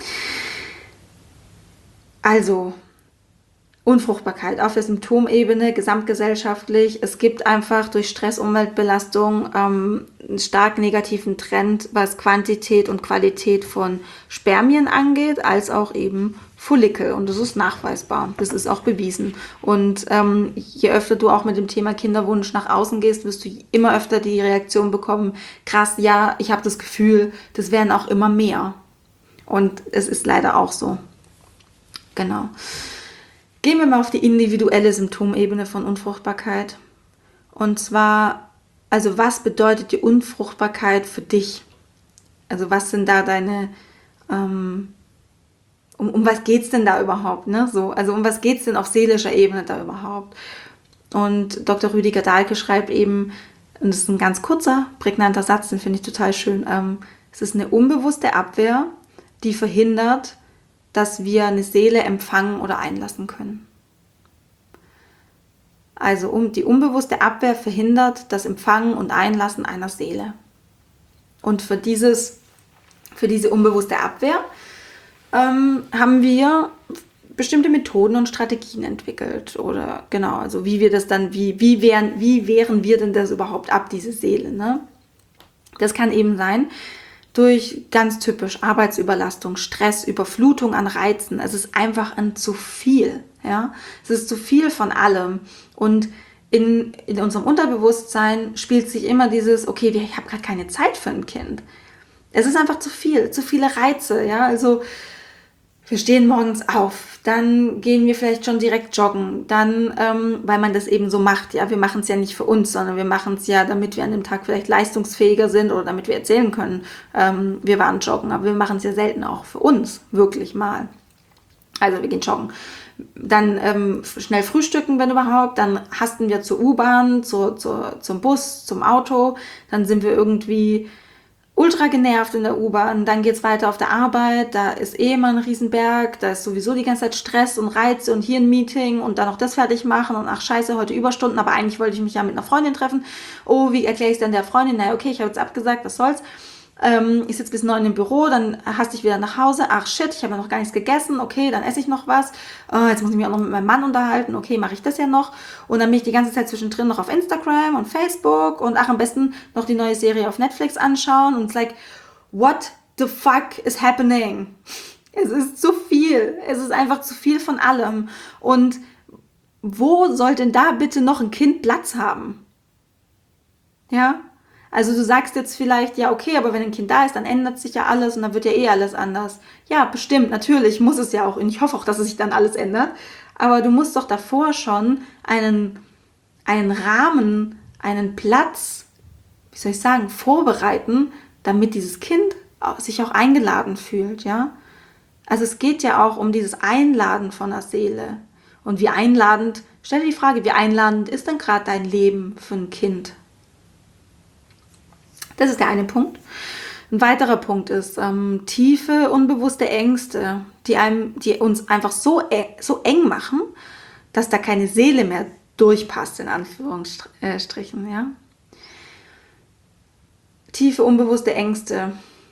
Also, Unfruchtbarkeit auf der Symptomebene, gesamtgesellschaftlich. Es gibt einfach durch Stress, Umweltbelastung ähm, einen stark negativen Trend, was Quantität und Qualität von Spermien angeht, als auch eben Follikel. Und das ist nachweisbar. Das ist auch bewiesen. Und ähm, je öfter du auch mit dem Thema Kinderwunsch nach außen gehst, wirst du immer öfter die Reaktion bekommen, krass, ja, ich habe das Gefühl, das werden auch immer mehr. Und es ist leider auch so. Genau. Gehen wir mal auf die individuelle Symptomebene von Unfruchtbarkeit. Und zwar, also was bedeutet die Unfruchtbarkeit für dich? Also was sind da deine, ähm, um, um was geht es denn da überhaupt? Ne? So, also um was geht es denn auf seelischer Ebene da überhaupt? Und Doktor Rüdiger Dahlke schreibt eben, und das ist ein ganz kurzer, prägnanter Satz, den finde ich total schön, ähm, es ist eine unbewusste Abwehr, die verhindert, dass wir eine Seele empfangen oder einlassen können. Also um, die unbewusste Abwehr verhindert das Empfangen und Einlassen einer Seele. Und für, dieses, für diese unbewusste Abwehr ähm, haben wir bestimmte Methoden und Strategien entwickelt. Oder genau, also wie wir das dann, wie, wie, wären, wie wehren wir denn das überhaupt ab, diese Seele? Ne? Das kann eben sein, durch ganz typisch Arbeitsüberlastung, Stress, Überflutung an Reizen. Es ist einfach ein zu viel. Ja? Es ist zu viel von allem. Und in, in unserem Unterbewusstsein spielt sich immer dieses, okay, ich habe gerade keine Zeit für ein Kind. Es ist einfach zu viel, zu viele Reize. Ja? Also wir stehen morgens auf, dann gehen wir vielleicht schon direkt joggen, dann, ähm, weil man das eben so macht, ja, wir machen es ja nicht für uns, sondern wir machen es ja, damit wir an dem Tag vielleicht leistungsfähiger sind oder damit wir erzählen können, ähm, wir waren joggen, aber wir machen es ja selten auch für uns, wirklich mal. Also wir gehen joggen. Dann ähm, schnell frühstücken, wenn überhaupt, dann hasten wir zur U-Bahn, zur, zur, zum Bus, zum Auto, dann sind wir irgendwie ultra genervt in der U-Bahn, dann geht's weiter auf der Arbeit, da ist eh immer ein Riesenberg, da ist sowieso die ganze Zeit Stress und Reize und hier ein Meeting und dann noch das fertig machen und ach scheiße, heute Überstunden, aber eigentlich wollte ich mich ja mit einer Freundin treffen. Oh, wie erkläre ich es denn der Freundin? Naja, okay, ich habe jetzt abgesagt, was soll's. Ähm, ich sitze bis neun im Büro, dann haste ich wieder nach Hause. Ach shit, ich habe ja noch gar nichts gegessen. Okay, dann esse ich noch was. Oh, jetzt muss ich mich auch noch mit meinem Mann unterhalten. Okay, mache ich das ja noch. Und dann bin ich die ganze Zeit zwischendrin noch auf Instagram und Facebook und ach, am besten noch die neue Serie auf Netflix anschauen. Und es ist like, what the fuck is happening? Es ist zu viel. Es ist einfach zu viel von allem. Und wo soll denn da bitte noch ein Kind Platz haben? Ja? Also du sagst jetzt vielleicht, ja okay, aber wenn ein Kind da ist, dann ändert sich ja alles und dann wird ja eh alles anders. Ja, bestimmt, natürlich muss es ja auch und ich hoffe auch, dass es sich dann alles ändert. Aber du musst doch davor schon einen, einen Rahmen, einen Platz, wie soll ich sagen, vorbereiten, damit dieses Kind sich auch eingeladen fühlt, ja. Also es geht ja auch um dieses Einladen von der Seele. Und wie einladend, stell dir die Frage, wie einladend ist denn gerade dein Leben für ein Kind? Das ist der eine Punkt. Ein weiterer Punkt ist ähm, tiefe, unbewusste Ängste, die, einem, die uns einfach so, so eng machen, dass da keine Seele mehr durchpasst, in Anführungsstrichen. Ja? Tiefe, unbewusste Ängste.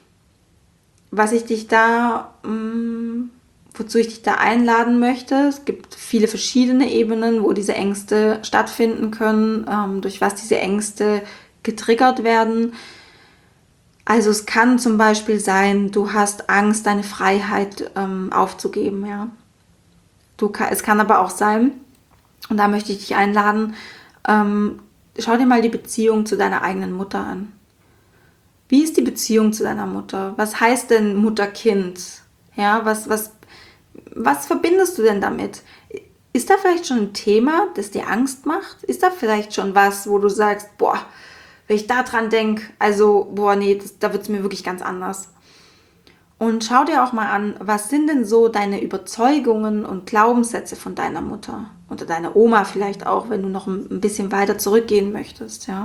Was ich dich da, mh, wozu ich dich da einladen möchte, es gibt viele verschiedene Ebenen, wo diese Ängste stattfinden können, ähm, durch was diese Ängste getriggert werden. Also es kann zum Beispiel sein, du hast Angst, deine Freiheit ähm, aufzugeben. Ja? Du, es kann aber auch sein, und da möchte ich dich einladen, ähm, schau dir mal die Beziehung zu deiner eigenen Mutter an. Wie ist die Beziehung zu deiner Mutter? Was heißt denn Mutter-Kind? Ja, was, was, was verbindest du denn damit? Ist da vielleicht schon ein Thema, das dir Angst macht? Ist da vielleicht schon was, wo du sagst, boah, wenn ich da dran denke, also, boah, nee, das, da wird es mir wirklich ganz anders. Und schau dir auch mal an, was sind denn so deine Überzeugungen und Glaubenssätze von deiner Mutter oder deiner Oma vielleicht auch, wenn du noch ein bisschen weiter zurückgehen möchtest, ja.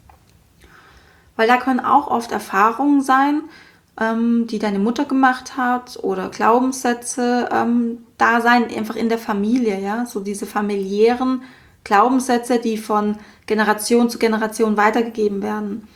Weil da können auch oft Erfahrungen sein, ähm, die deine Mutter gemacht hat oder Glaubenssätze ähm, da sein, einfach in der Familie, ja, so diese familiären Glaubenssätze, die von Generation zu Generation weitergegeben werden.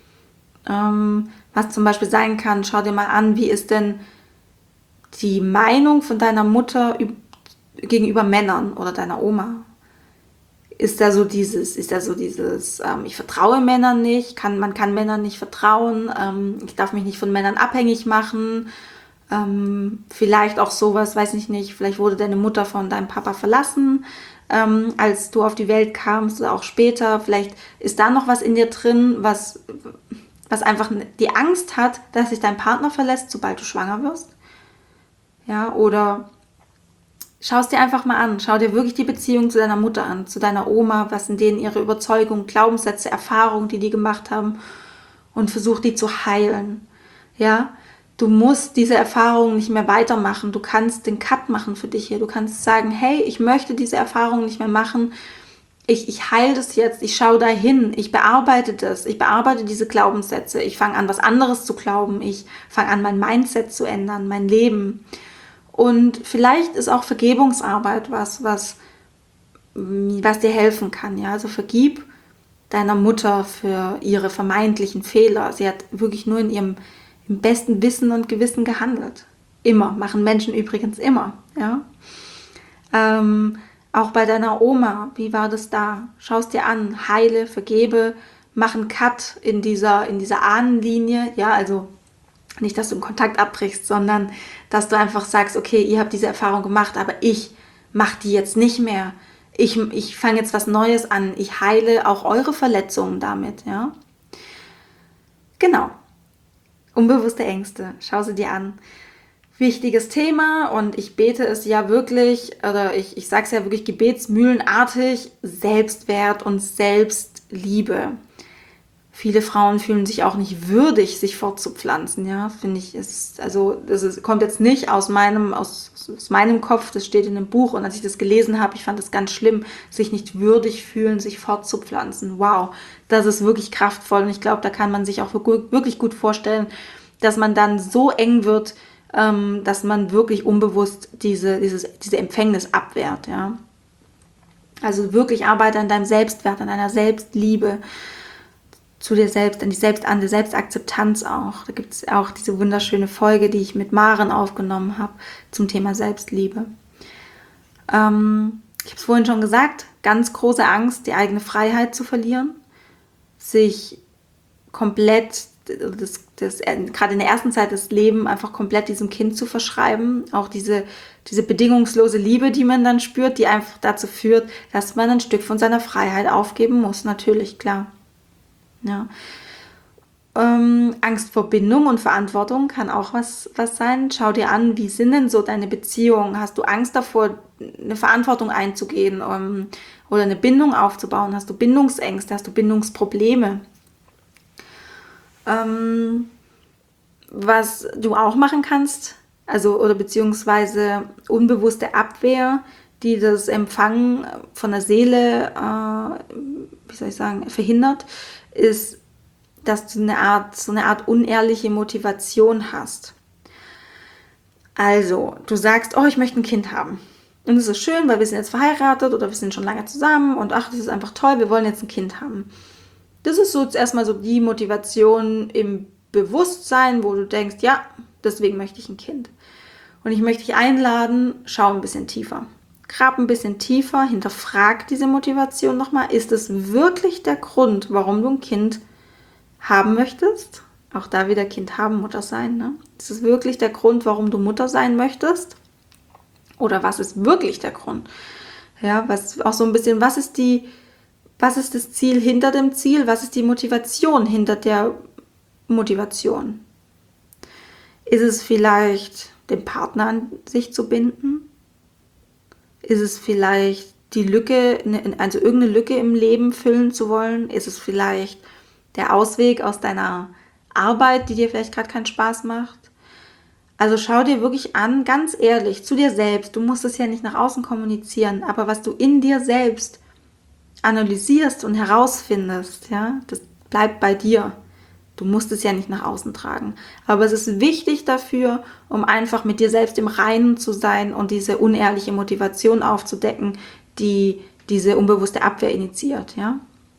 Ähm, was zum Beispiel sein kann, schau dir mal an, wie ist denn die Meinung von deiner Mutter gegenüber Männern oder deiner Oma? Ist da so dieses, ist da so dieses, ähm, ich vertraue Männern nicht, kann, man kann Männern nicht vertrauen, ähm, ich darf mich nicht von Männern abhängig machen, ähm, vielleicht auch sowas, weiß ich nicht, vielleicht wurde deine Mutter von deinem Papa verlassen, ähm, als du auf die Welt kamst oder auch später, vielleicht ist da noch was in dir drin, was, was einfach die Angst hat, dass sich dein Partner verlässt, sobald du schwanger wirst. Ja, oder schau es dir einfach mal an. Schau dir wirklich die Beziehung zu deiner Mutter an, zu deiner Oma, was sind denen ihre Überzeugungen, Glaubenssätze, Erfahrungen, die die gemacht haben und versuch die zu heilen. Ja, du musst diese Erfahrungen nicht mehr weitermachen. Du kannst den Cut machen für dich hier. Du kannst sagen, hey, ich möchte diese Erfahrungen nicht mehr machen. Ich, ich heile das jetzt, ich schaue dahin, ich bearbeite das, ich bearbeite diese Glaubenssätze, ich fange an, was anderes zu glauben, ich fange an, mein Mindset zu ändern, mein Leben. Und vielleicht ist auch Vergebungsarbeit was, was, was dir helfen kann. Ja? Also vergib deiner Mutter für ihre vermeintlichen Fehler. Sie hat wirklich nur in ihrem im besten Wissen und Gewissen gehandelt. Immer, machen Menschen übrigens immer. Ja? Ähm, auch bei deiner Oma, wie war das da? Schau es dir an, heile, vergebe, mach einen Cut in dieser, in dieser Ahnenlinie. Ja, also nicht, dass du den Kontakt abbrichst, sondern dass du einfach sagst, okay, ihr habt diese Erfahrung gemacht, aber ich mache die jetzt nicht mehr. Ich, ich fange jetzt was Neues an. Ich heile auch eure Verletzungen damit, ja. Genau. Unbewusste Ängste. Schau sie dir an. Wichtiges Thema und ich bete es ja wirklich, oder ich, ich sage es ja wirklich gebetsmühlenartig, Selbstwert und Selbstliebe. Viele Frauen fühlen sich auch nicht würdig, sich fortzupflanzen, ja, finde ich, ist, also das ist, kommt jetzt nicht aus meinem, aus, aus meinem Kopf, das steht in einem Buch und als ich das gelesen habe, ich fand das ganz schlimm, sich nicht würdig fühlen, sich fortzupflanzen, wow, das ist wirklich kraftvoll und ich glaube, da kann man sich auch wirklich gut vorstellen, dass man dann so eng wird, ähm, dass man wirklich unbewusst diese, dieses, diese Empfängnis abwehrt, ja. Also wirklich arbeite an deinem Selbstwert, an deiner Selbstliebe, zu dir selbst, an die Selbst, an die Selbstakzeptanz auch. Da gibt es auch diese wunderschöne Folge, die ich mit Maren aufgenommen habe zum Thema Selbstliebe. Ähm, ich habe es vorhin schon gesagt, ganz große Angst, die eigene Freiheit zu verlieren, sich komplett, das, das, gerade in der ersten Zeit des Lebens, einfach komplett diesem Kind zu verschreiben. Auch diese, diese bedingungslose Liebe, die man dann spürt, die einfach dazu führt, dass man ein Stück von seiner Freiheit aufgeben muss, natürlich, klar. Ja. Ähm, Angst vor Bindung und Verantwortung kann auch was, was sein. Schau dir an, wie sind denn so deine Beziehungen? Hast du Angst davor, eine Verantwortung einzugehen um, oder eine Bindung aufzubauen? Hast du Bindungsängste? Hast du Bindungsprobleme? Ähm, was du auch machen kannst, Also, oder beziehungsweise unbewusste Abwehr, die das Empfangen von der Seele, äh, wie soll ich sagen, verhindert, ist, dass du eine Art, so eine Art unehrliche Motivation hast. Also, du sagst, oh, ich möchte ein Kind haben. Und es ist schön, weil wir sind jetzt verheiratet oder wir sind schon lange zusammen und ach, das ist einfach toll, wir wollen jetzt ein Kind haben. Das ist so jetzt erstmal so die Motivation im Bewusstsein, wo du denkst, ja, deswegen möchte ich ein Kind. Und ich möchte dich einladen, schau ein bisschen tiefer. Grab ein bisschen tiefer, hinterfrag diese Motivation nochmal. Ist es wirklich der Grund, warum du ein Kind haben möchtest? Auch da wieder Kind haben, Mutter sein. Ne? Ist es wirklich der Grund, warum du Mutter sein möchtest? Oder was ist wirklich der Grund? Ja, was auch so ein bisschen, was ist die, was ist das Ziel hinter dem Ziel? Was ist die Motivation hinter der Motivation? Ist es vielleicht, den Partner an sich zu binden? Ist es vielleicht die Lücke, also irgendeine Lücke im Leben füllen zu wollen? Ist es vielleicht der Ausweg aus deiner Arbeit, die dir vielleicht gerade keinen Spaß macht? Also schau dir wirklich an, ganz ehrlich, zu dir selbst. Du musst es ja nicht nach außen kommunizieren, aber was du in dir selbst analysierst und herausfindest, ja, das bleibt bei dir. Du musst es ja nicht nach außen tragen. Aber es ist wichtig dafür, um einfach mit dir selbst im Reinen zu sein und diese unehrliche Motivation aufzudecken, die diese unbewusste Abwehr initiiert, ja.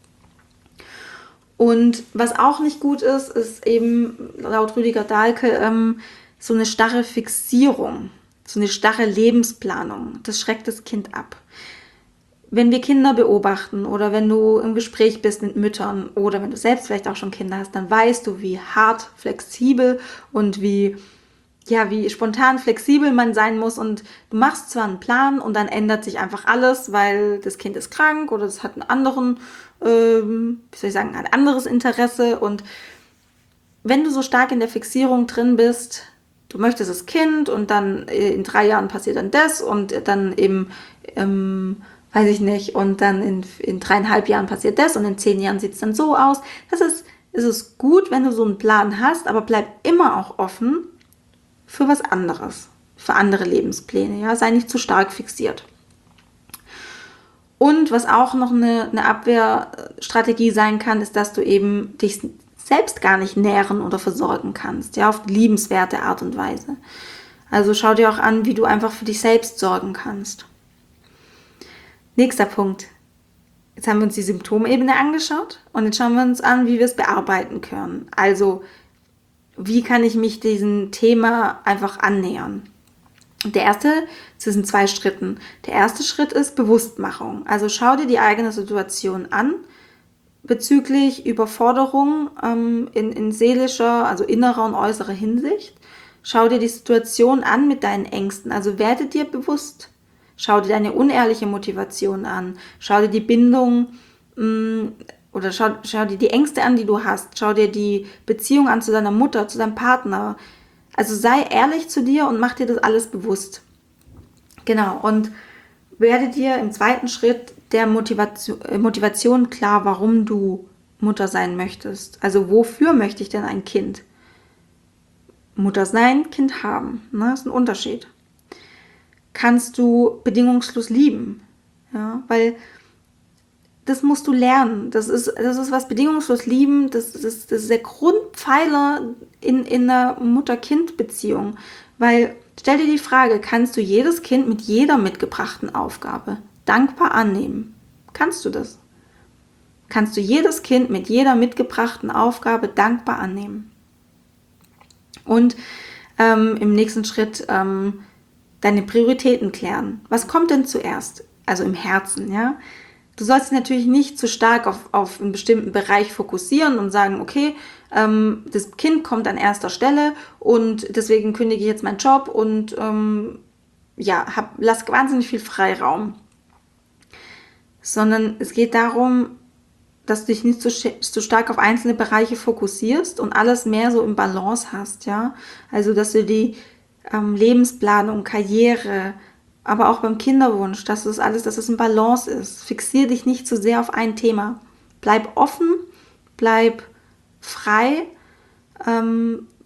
Und was auch nicht gut ist, ist eben laut Rüdiger Dahlke ähm, so eine starre Fixierung, so eine starre Lebensplanung. Das schreckt das Kind ab. Wenn wir Kinder beobachten oder wenn du im Gespräch bist mit Müttern oder wenn du selbst vielleicht auch schon Kinder hast, dann weißt du, wie hart, flexibel und wie, ja, wie spontan flexibel man sein muss. Und du machst zwar einen Plan und dann ändert sich einfach alles, weil das Kind ist krank oder es hat einen anderen, ähm, wie soll ich sagen, ein anderes Interesse. Und wenn du so stark in der Fixierung drin bist, du möchtest das Kind und dann in drei Jahren passiert dann das und dann eben, ähm, weiß ich nicht, und dann in, in dreieinhalb Jahren passiert das und in zehn Jahren sieht es dann so aus. Das ist, ist es gut, wenn du so einen Plan hast, aber bleib immer auch offen für was anderes, für andere Lebenspläne, ja, sei nicht zu stark fixiert. Und was auch noch eine, eine Abwehrstrategie sein kann, ist, dass du eben dich selbst gar nicht nähren oder versorgen kannst, ja, auf liebenswerte Art und Weise. Also schau dir auch an, wie du einfach für dich selbst sorgen kannst. Nächster Punkt. Jetzt haben wir uns die Symptomebene angeschaut und jetzt schauen wir uns an, wie wir es bearbeiten können. Also, wie kann ich mich diesem Thema einfach annähern? Der erste, das sind zwei Schritten. Der erste Schritt ist Bewusstmachung. Also schau dir die eigene Situation an bezüglich Überforderung ähm, in, in seelischer, also innerer und äußerer Hinsicht. Schau dir die Situation an mit deinen Ängsten. Also werde dir bewusst. Schau dir deine unehrliche Motivation an. Schau dir die Bindung mh, oder schau, schau dir die Ängste an, die du hast. Schau dir die Beziehung an zu deiner Mutter, zu deinem Partner. Also sei ehrlich zu dir und mach dir das alles bewusst. Genau, und werde dir im zweiten Schritt der Motivation, Motivation klar, warum du Mutter sein möchtest. Also wofür möchte ich denn ein Kind? Mutter sein, Kind haben. Ne? Das ist ein Unterschied. Kannst du bedingungslos lieben? Ja, weil das musst du lernen. Das ist, das ist was bedingungslos lieben, das, das, das ist der Grundpfeiler in, in einer Mutter-Kind-Beziehung. Weil, stell dir die Frage, kannst du jedes Kind mit jeder mitgebrachten Aufgabe dankbar annehmen? Kannst du das? Kannst du jedes Kind mit jeder mitgebrachten Aufgabe dankbar annehmen? Und ähm, im nächsten Schritt ähm, deine Prioritäten klären. Was kommt denn zuerst? Also im Herzen, ja? Du sollst dich natürlich nicht zu stark auf, auf einen bestimmten Bereich fokussieren und sagen, okay, ähm, das Kind kommt an erster Stelle und deswegen kündige ich jetzt meinen Job und ähm, ja, hab, lass wahnsinnig viel Freiraum. Sondern es geht darum, dass du dich nicht zu, zu stark auf einzelne Bereiche fokussierst und alles mehr so im Balance hast, ja. Also, dass du die ähm, Lebensplanung, Karriere, aber auch beim Kinderwunsch, dass das alles, dass es in Balance ist. Fixier dich nicht zu sehr auf ein Thema. Bleib offen, bleib frei, ähm,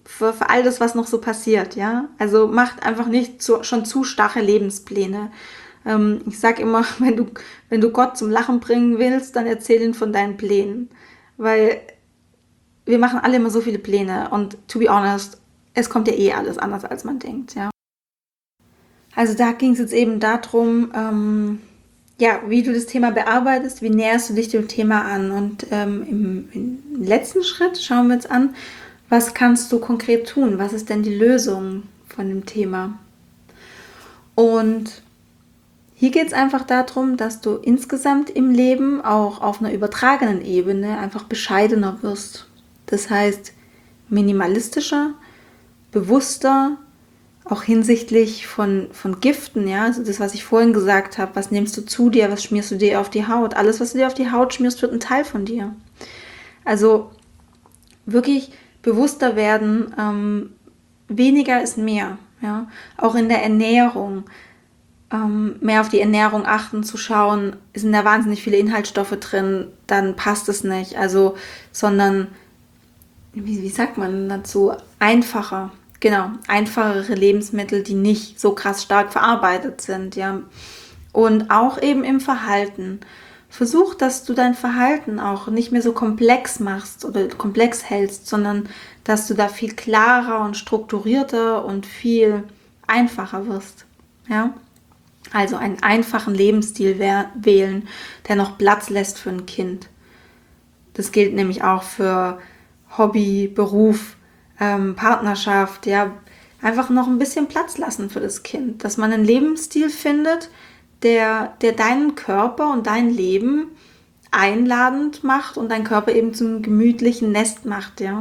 für, für all das, was noch so passiert, ja. Also macht einfach nicht zu, schon zu starre Lebenspläne. Ähm, ich sag immer, wenn du, wenn du Gott zum Lachen bringen willst, dann erzähl ihn von deinen Plänen. Weil wir machen alle immer so viele Pläne und to be honest, es kommt ja eh alles anders, als man denkt, ja. Also da ging es jetzt eben darum, ähm, ja, wie du das Thema bearbeitest, wie näherst du dich dem Thema an. Und ähm, im, im letzten Schritt schauen wir uns an, was kannst du konkret tun? Was ist denn die Lösung von dem Thema? Und hier geht es einfach darum, dass du insgesamt im Leben auch auf einer übertragenen Ebene einfach bescheidener wirst. Das heißt, minimalistischer, bewusster, auch hinsichtlich von, von Giften, ja, also das, was ich vorhin gesagt habe, was nimmst du zu dir, was schmierst du dir auf die Haut? Alles, was du dir auf die Haut schmierst, wird ein Teil von dir. Also wirklich bewusster werden, ähm, weniger ist mehr, ja, auch in der Ernährung. Ähm, mehr auf die Ernährung achten, zu schauen, sind da wahnsinnig viele Inhaltsstoffe drin, dann passt es nicht, also, sondern, wie, wie sagt man dazu, einfacher. Genau, einfachere Lebensmittel, die nicht so krass stark verarbeitet sind, ja. Und auch eben im Verhalten. Versuch, dass du dein Verhalten auch nicht mehr so komplex machst oder komplex hältst, sondern dass du da viel klarer und strukturierter und viel einfacher wirst, ja. Also einen einfachen Lebensstil wählen, der noch Platz lässt für ein Kind. Das gilt nämlich auch für Hobby, Beruf, Ähm, Partnerschaft, ja, einfach noch ein bisschen Platz lassen für das Kind, dass man einen Lebensstil findet, der, der deinen Körper und dein Leben einladend macht und deinen Körper eben zum gemütlichen Nest macht, ja.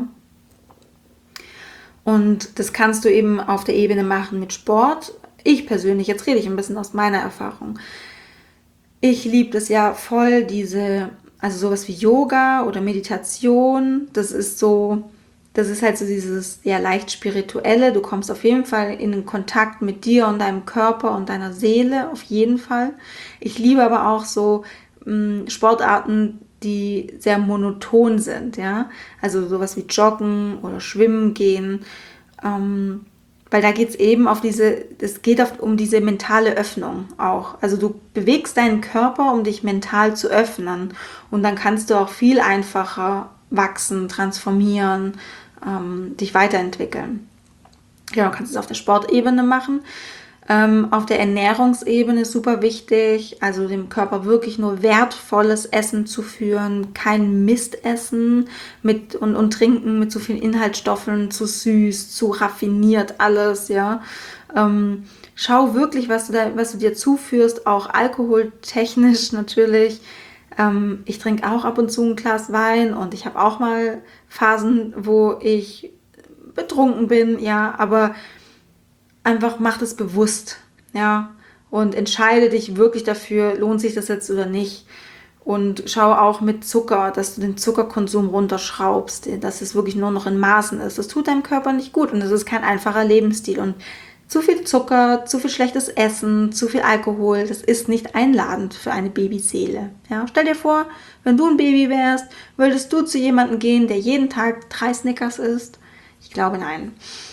Und das kannst du eben auf der Ebene machen mit Sport. Ich persönlich, jetzt rede ich ein bisschen aus meiner Erfahrung. Ich liebe das ja voll, diese, also sowas wie Yoga oder Meditation, das ist so, das ist halt so dieses ja leicht spirituelle. Du kommst auf jeden Fall in den Kontakt mit dir und deinem Körper und deiner Seele, auf jeden Fall. Ich liebe aber auch so mh, Sportarten, die sehr monoton sind, ja. Also sowas wie Joggen oder Schwimmen gehen. Ähm, weil da geht es eben auf diese, es geht auf, um diese mentale Öffnung auch. Also du bewegst deinen Körper, um dich mental zu öffnen. Und dann kannst du auch viel einfacher wachsen, transformieren, ähm, dich weiterentwickeln. Ja, du kannst es auf der Sportebene machen. Ähm, auf der Ernährungsebene ist super wichtig, also dem Körper wirklich nur wertvolles Essen zu führen, kein Mistessen mit und, und Trinken mit zu vielen Inhaltsstoffen, zu süß, zu raffiniert alles, ja. Ähm, schau wirklich, was du, da, was du dir zuführst, auch alkoholtechnisch natürlich. Ähm, ich trinke auch ab und zu ein Glas Wein und ich habe auch mal Phasen, wo ich betrunken bin, ja, aber einfach mach das bewusst, ja, und entscheide dich wirklich dafür, lohnt sich das jetzt oder nicht. Und schau auch mit Zucker, dass du den Zuckerkonsum runterschraubst, dass es wirklich nur noch in Maßen ist. Das tut deinem Körper nicht gut und das ist kein einfacher Lebensstil. Und zu viel Zucker, zu viel schlechtes Essen, zu viel Alkohol, das ist nicht einladend für eine Babyseele. Ja, stell dir vor, wenn du ein Baby wärst, würdest du zu jemandem gehen, der jeden Tag drei Snickers isst? Ich glaube, nein.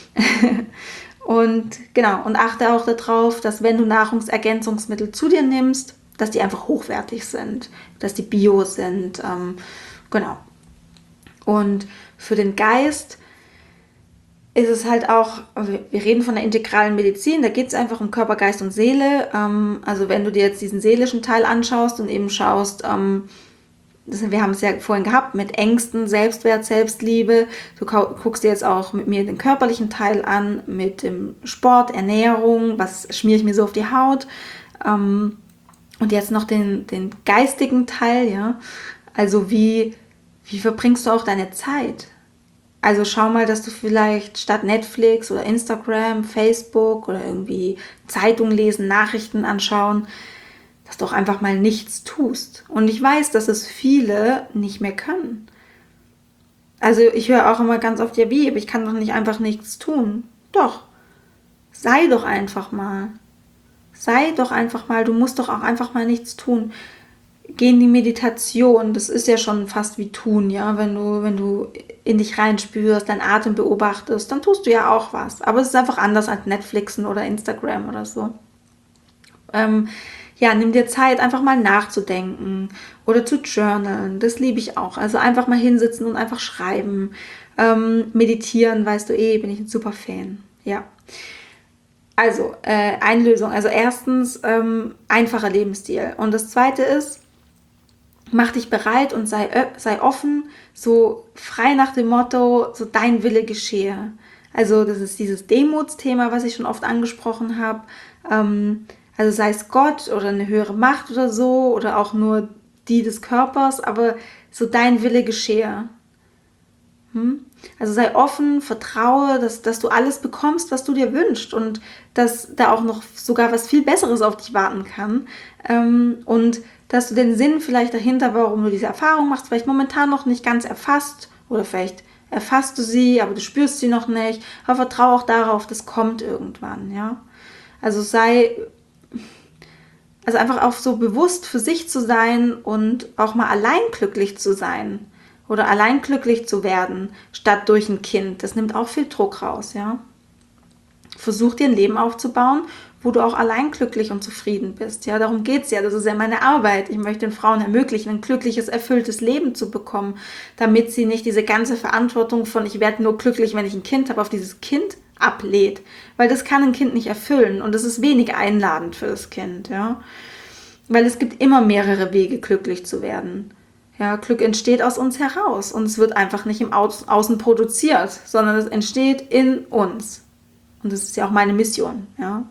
Und genau, und achte auch darauf, dass wenn du Nahrungsergänzungsmittel zu dir nimmst, dass die einfach hochwertig sind, dass die bio sind, ähm, genau. Und für den Geist ist es halt auch, wir reden von der integralen Medizin, da geht es einfach um Körper, Geist und Seele. Ähm, also wenn du dir jetzt diesen seelischen Teil anschaust und eben schaust, ähm, das, wir haben es ja vorhin gehabt, mit Ängsten, Selbstwert, Selbstliebe. Du guckst dir jetzt auch mit mir den körperlichen Teil an, mit dem Sport, Ernährung, was schmiere ich mir so auf die Haut. Ähm, und jetzt noch den, den geistigen Teil, ja. Also wie, wie verbringst du auch deine Zeit? Also schau mal, dass du vielleicht statt Netflix oder Instagram, Facebook oder irgendwie Zeitung lesen, Nachrichten anschauen, dass du auch einfach mal nichts tust. Und ich weiß, dass es viele nicht mehr können. Also ich höre auch immer ganz oft, ja wie, aber ich kann doch nicht einfach nichts tun. Doch, sei doch einfach mal. Sei doch einfach mal, du musst doch auch einfach mal nichts tun. Geh in die Meditation, das ist ja schon fast wie tun, ja, wenn du, wenn du in dich reinspürst, deinen Atem beobachtest, dann tust du ja auch was. Aber es ist einfach anders als Netflixen oder Instagram oder so. Ähm, ja, nimm dir Zeit, einfach mal nachzudenken oder zu journalen. Das liebe ich auch. Also einfach mal hinsitzen und einfach schreiben. Ähm, meditieren, weißt du eh, bin ich ein super Fan. Ja. Also, äh, Einlösung. Also erstens, ähm, einfacher Lebensstil. Und das zweite ist, mach dich bereit und sei, sei offen, so frei nach dem Motto, so dein Wille geschehe. Also das ist dieses Demutsthema, was ich schon oft angesprochen habe. Ähm, also sei es Gott oder eine höhere Macht oder so oder auch nur die des Körpers, aber so dein Wille geschehe. Hm? Also sei offen, vertraue, dass, dass du alles bekommst, was du dir wünschst und dass da auch noch sogar was viel Besseres auf dich warten kann. Ähm, und dass du den Sinn vielleicht dahinter, warum du diese Erfahrung machst, vielleicht momentan noch nicht ganz erfasst oder vielleicht erfasst du sie, aber du spürst sie noch nicht. Aber vertraue auch darauf, das kommt irgendwann, ja. Also sei, also einfach auch so bewusst für sich zu sein und auch mal allein glücklich zu sein oder allein glücklich zu werden, statt durch ein Kind. Das nimmt auch viel Druck raus, ja. Versuch dir ein Leben aufzubauen, wo du auch allein glücklich und zufrieden bist. Ja, darum geht's ja. Das ist ja meine Arbeit. Ich möchte den Frauen ermöglichen, ein glückliches, erfülltes Leben zu bekommen, damit sie nicht diese ganze Verantwortung von ich werde nur glücklich, wenn ich ein Kind habe, auf dieses Kind ablehnt. Weil das kann ein Kind nicht erfüllen und das ist wenig einladend für das Kind, ja. Weil es gibt immer mehrere Wege, glücklich zu werden. Ja, Glück entsteht aus uns heraus und es wird einfach nicht im Außen produziert, sondern es entsteht in uns. Und das ist ja auch meine Mission, ja.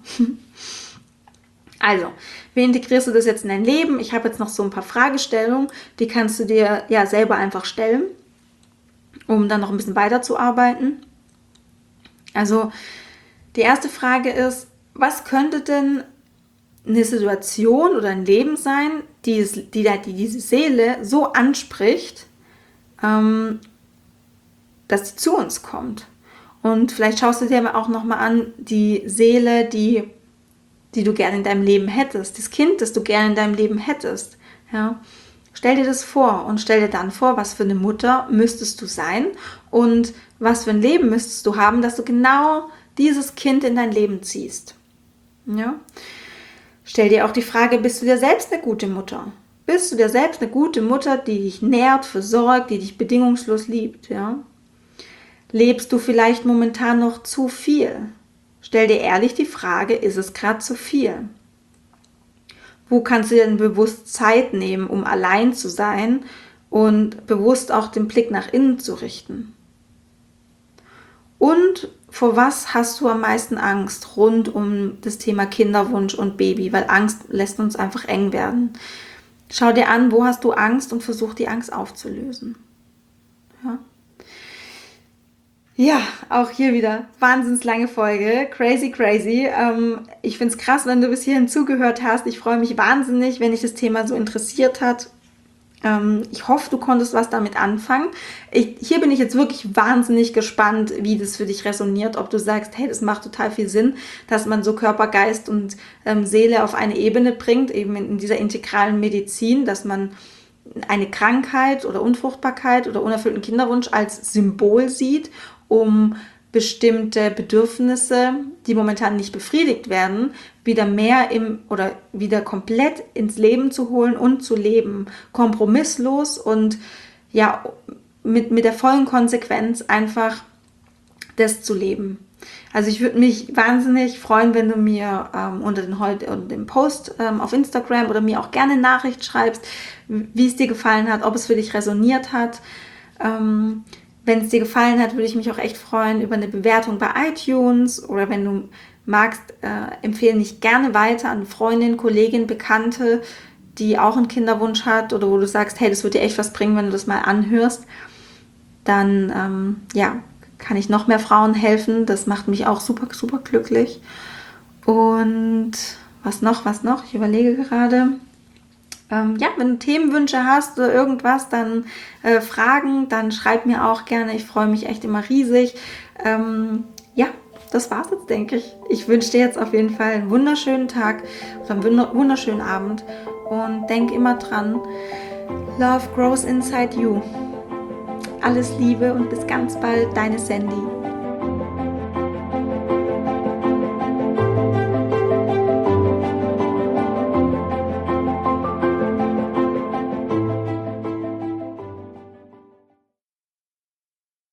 Also, wie integrierst du das jetzt in dein Leben? Ich habe jetzt noch so ein paar Fragestellungen, die kannst du dir ja selber einfach stellen, um dann noch ein bisschen weiterzuarbeiten. Also, die erste Frage ist, was könnte denn eine Situation oder ein Leben sein, die, es, die, die diese Seele so anspricht, ähm, dass sie zu uns kommt? Und vielleicht schaust du dir auch nochmal an, die Seele, die, die du gerne in deinem Leben hättest, das Kind, das du gerne in deinem Leben hättest. Ja. Stell dir das vor und stell dir dann vor, was für eine Mutter müsstest du sein und was für ein Leben müsstest du haben, dass du genau dieses Kind in dein Leben ziehst. Ja. Stell dir auch die Frage, bist du dir selbst eine gute Mutter? Bist du dir selbst eine gute Mutter, die dich nährt, versorgt, die dich bedingungslos liebt? Ja. Lebst du vielleicht momentan noch zu viel? Stell dir ehrlich die Frage, ist es gerade zu viel? Wo kannst du dir denn bewusst Zeit nehmen, um allein zu sein und bewusst auch den Blick nach innen zu richten? Und vor was hast du am meisten Angst rund um das Thema Kinderwunsch und Baby? Weil Angst lässt uns einfach eng werden. Schau dir an, wo hast du Angst und versuch die Angst aufzulösen. Ja. Ja, auch hier wieder wahnsinns lange Folge, crazy, crazy. Ähm, ich find's krass, wenn du bis hierhin zugehört hast. Ich freue mich wahnsinnig, wenn dich das Thema so interessiert hat. Ähm, ich hoffe, du konntest was damit anfangen. Ich, hier bin ich jetzt wirklich wahnsinnig gespannt, wie das für dich resoniert, ob du sagst, hey, das macht total viel Sinn, dass man so Körper, Geist und ähm, Seele auf eine Ebene bringt, eben in, in dieser integralen Medizin, dass man eine Krankheit oder Unfruchtbarkeit oder unerfüllten Kinderwunsch als Symbol sieht, um bestimmte Bedürfnisse, die momentan nicht befriedigt werden, wieder mehr im oder wieder komplett ins Leben zu holen und zu leben, kompromisslos und ja mit, mit der vollen Konsequenz einfach das zu leben. Also ich würde mich wahnsinnig freuen, wenn du mir ähm, unter, den, unter dem Post ähm, auf Instagram oder mir auch gerne eine Nachricht schreibst, wie es dir gefallen hat, ob es für dich resoniert hat. Ähm, wenn es dir gefallen hat, würde ich mich auch echt freuen über eine Bewertung bei iTunes oder wenn du magst, äh, empfehle mich gerne weiter an Freundin, Kollegin, Bekannte, die auch einen Kinderwunsch hat oder wo du sagst, hey, das wird dir echt was bringen, wenn du das mal anhörst. Dann, ähm, ja, kann ich noch mehr Frauen helfen. Das macht mich auch super, super glücklich. Und was noch, was noch? Ich überlege gerade. Ähm, ja, wenn du Themenwünsche hast oder irgendwas, dann äh, Fragen, dann schreib mir auch gerne. Ich freue mich echt immer riesig. Ähm, ja, das war's jetzt, denke ich. Ich wünsche dir jetzt auf jeden Fall einen wunderschönen Tag oder einen wunderschönen Abend. Und denk immer dran, Love grows inside you. Alles Liebe und bis ganz bald, deine Sandy.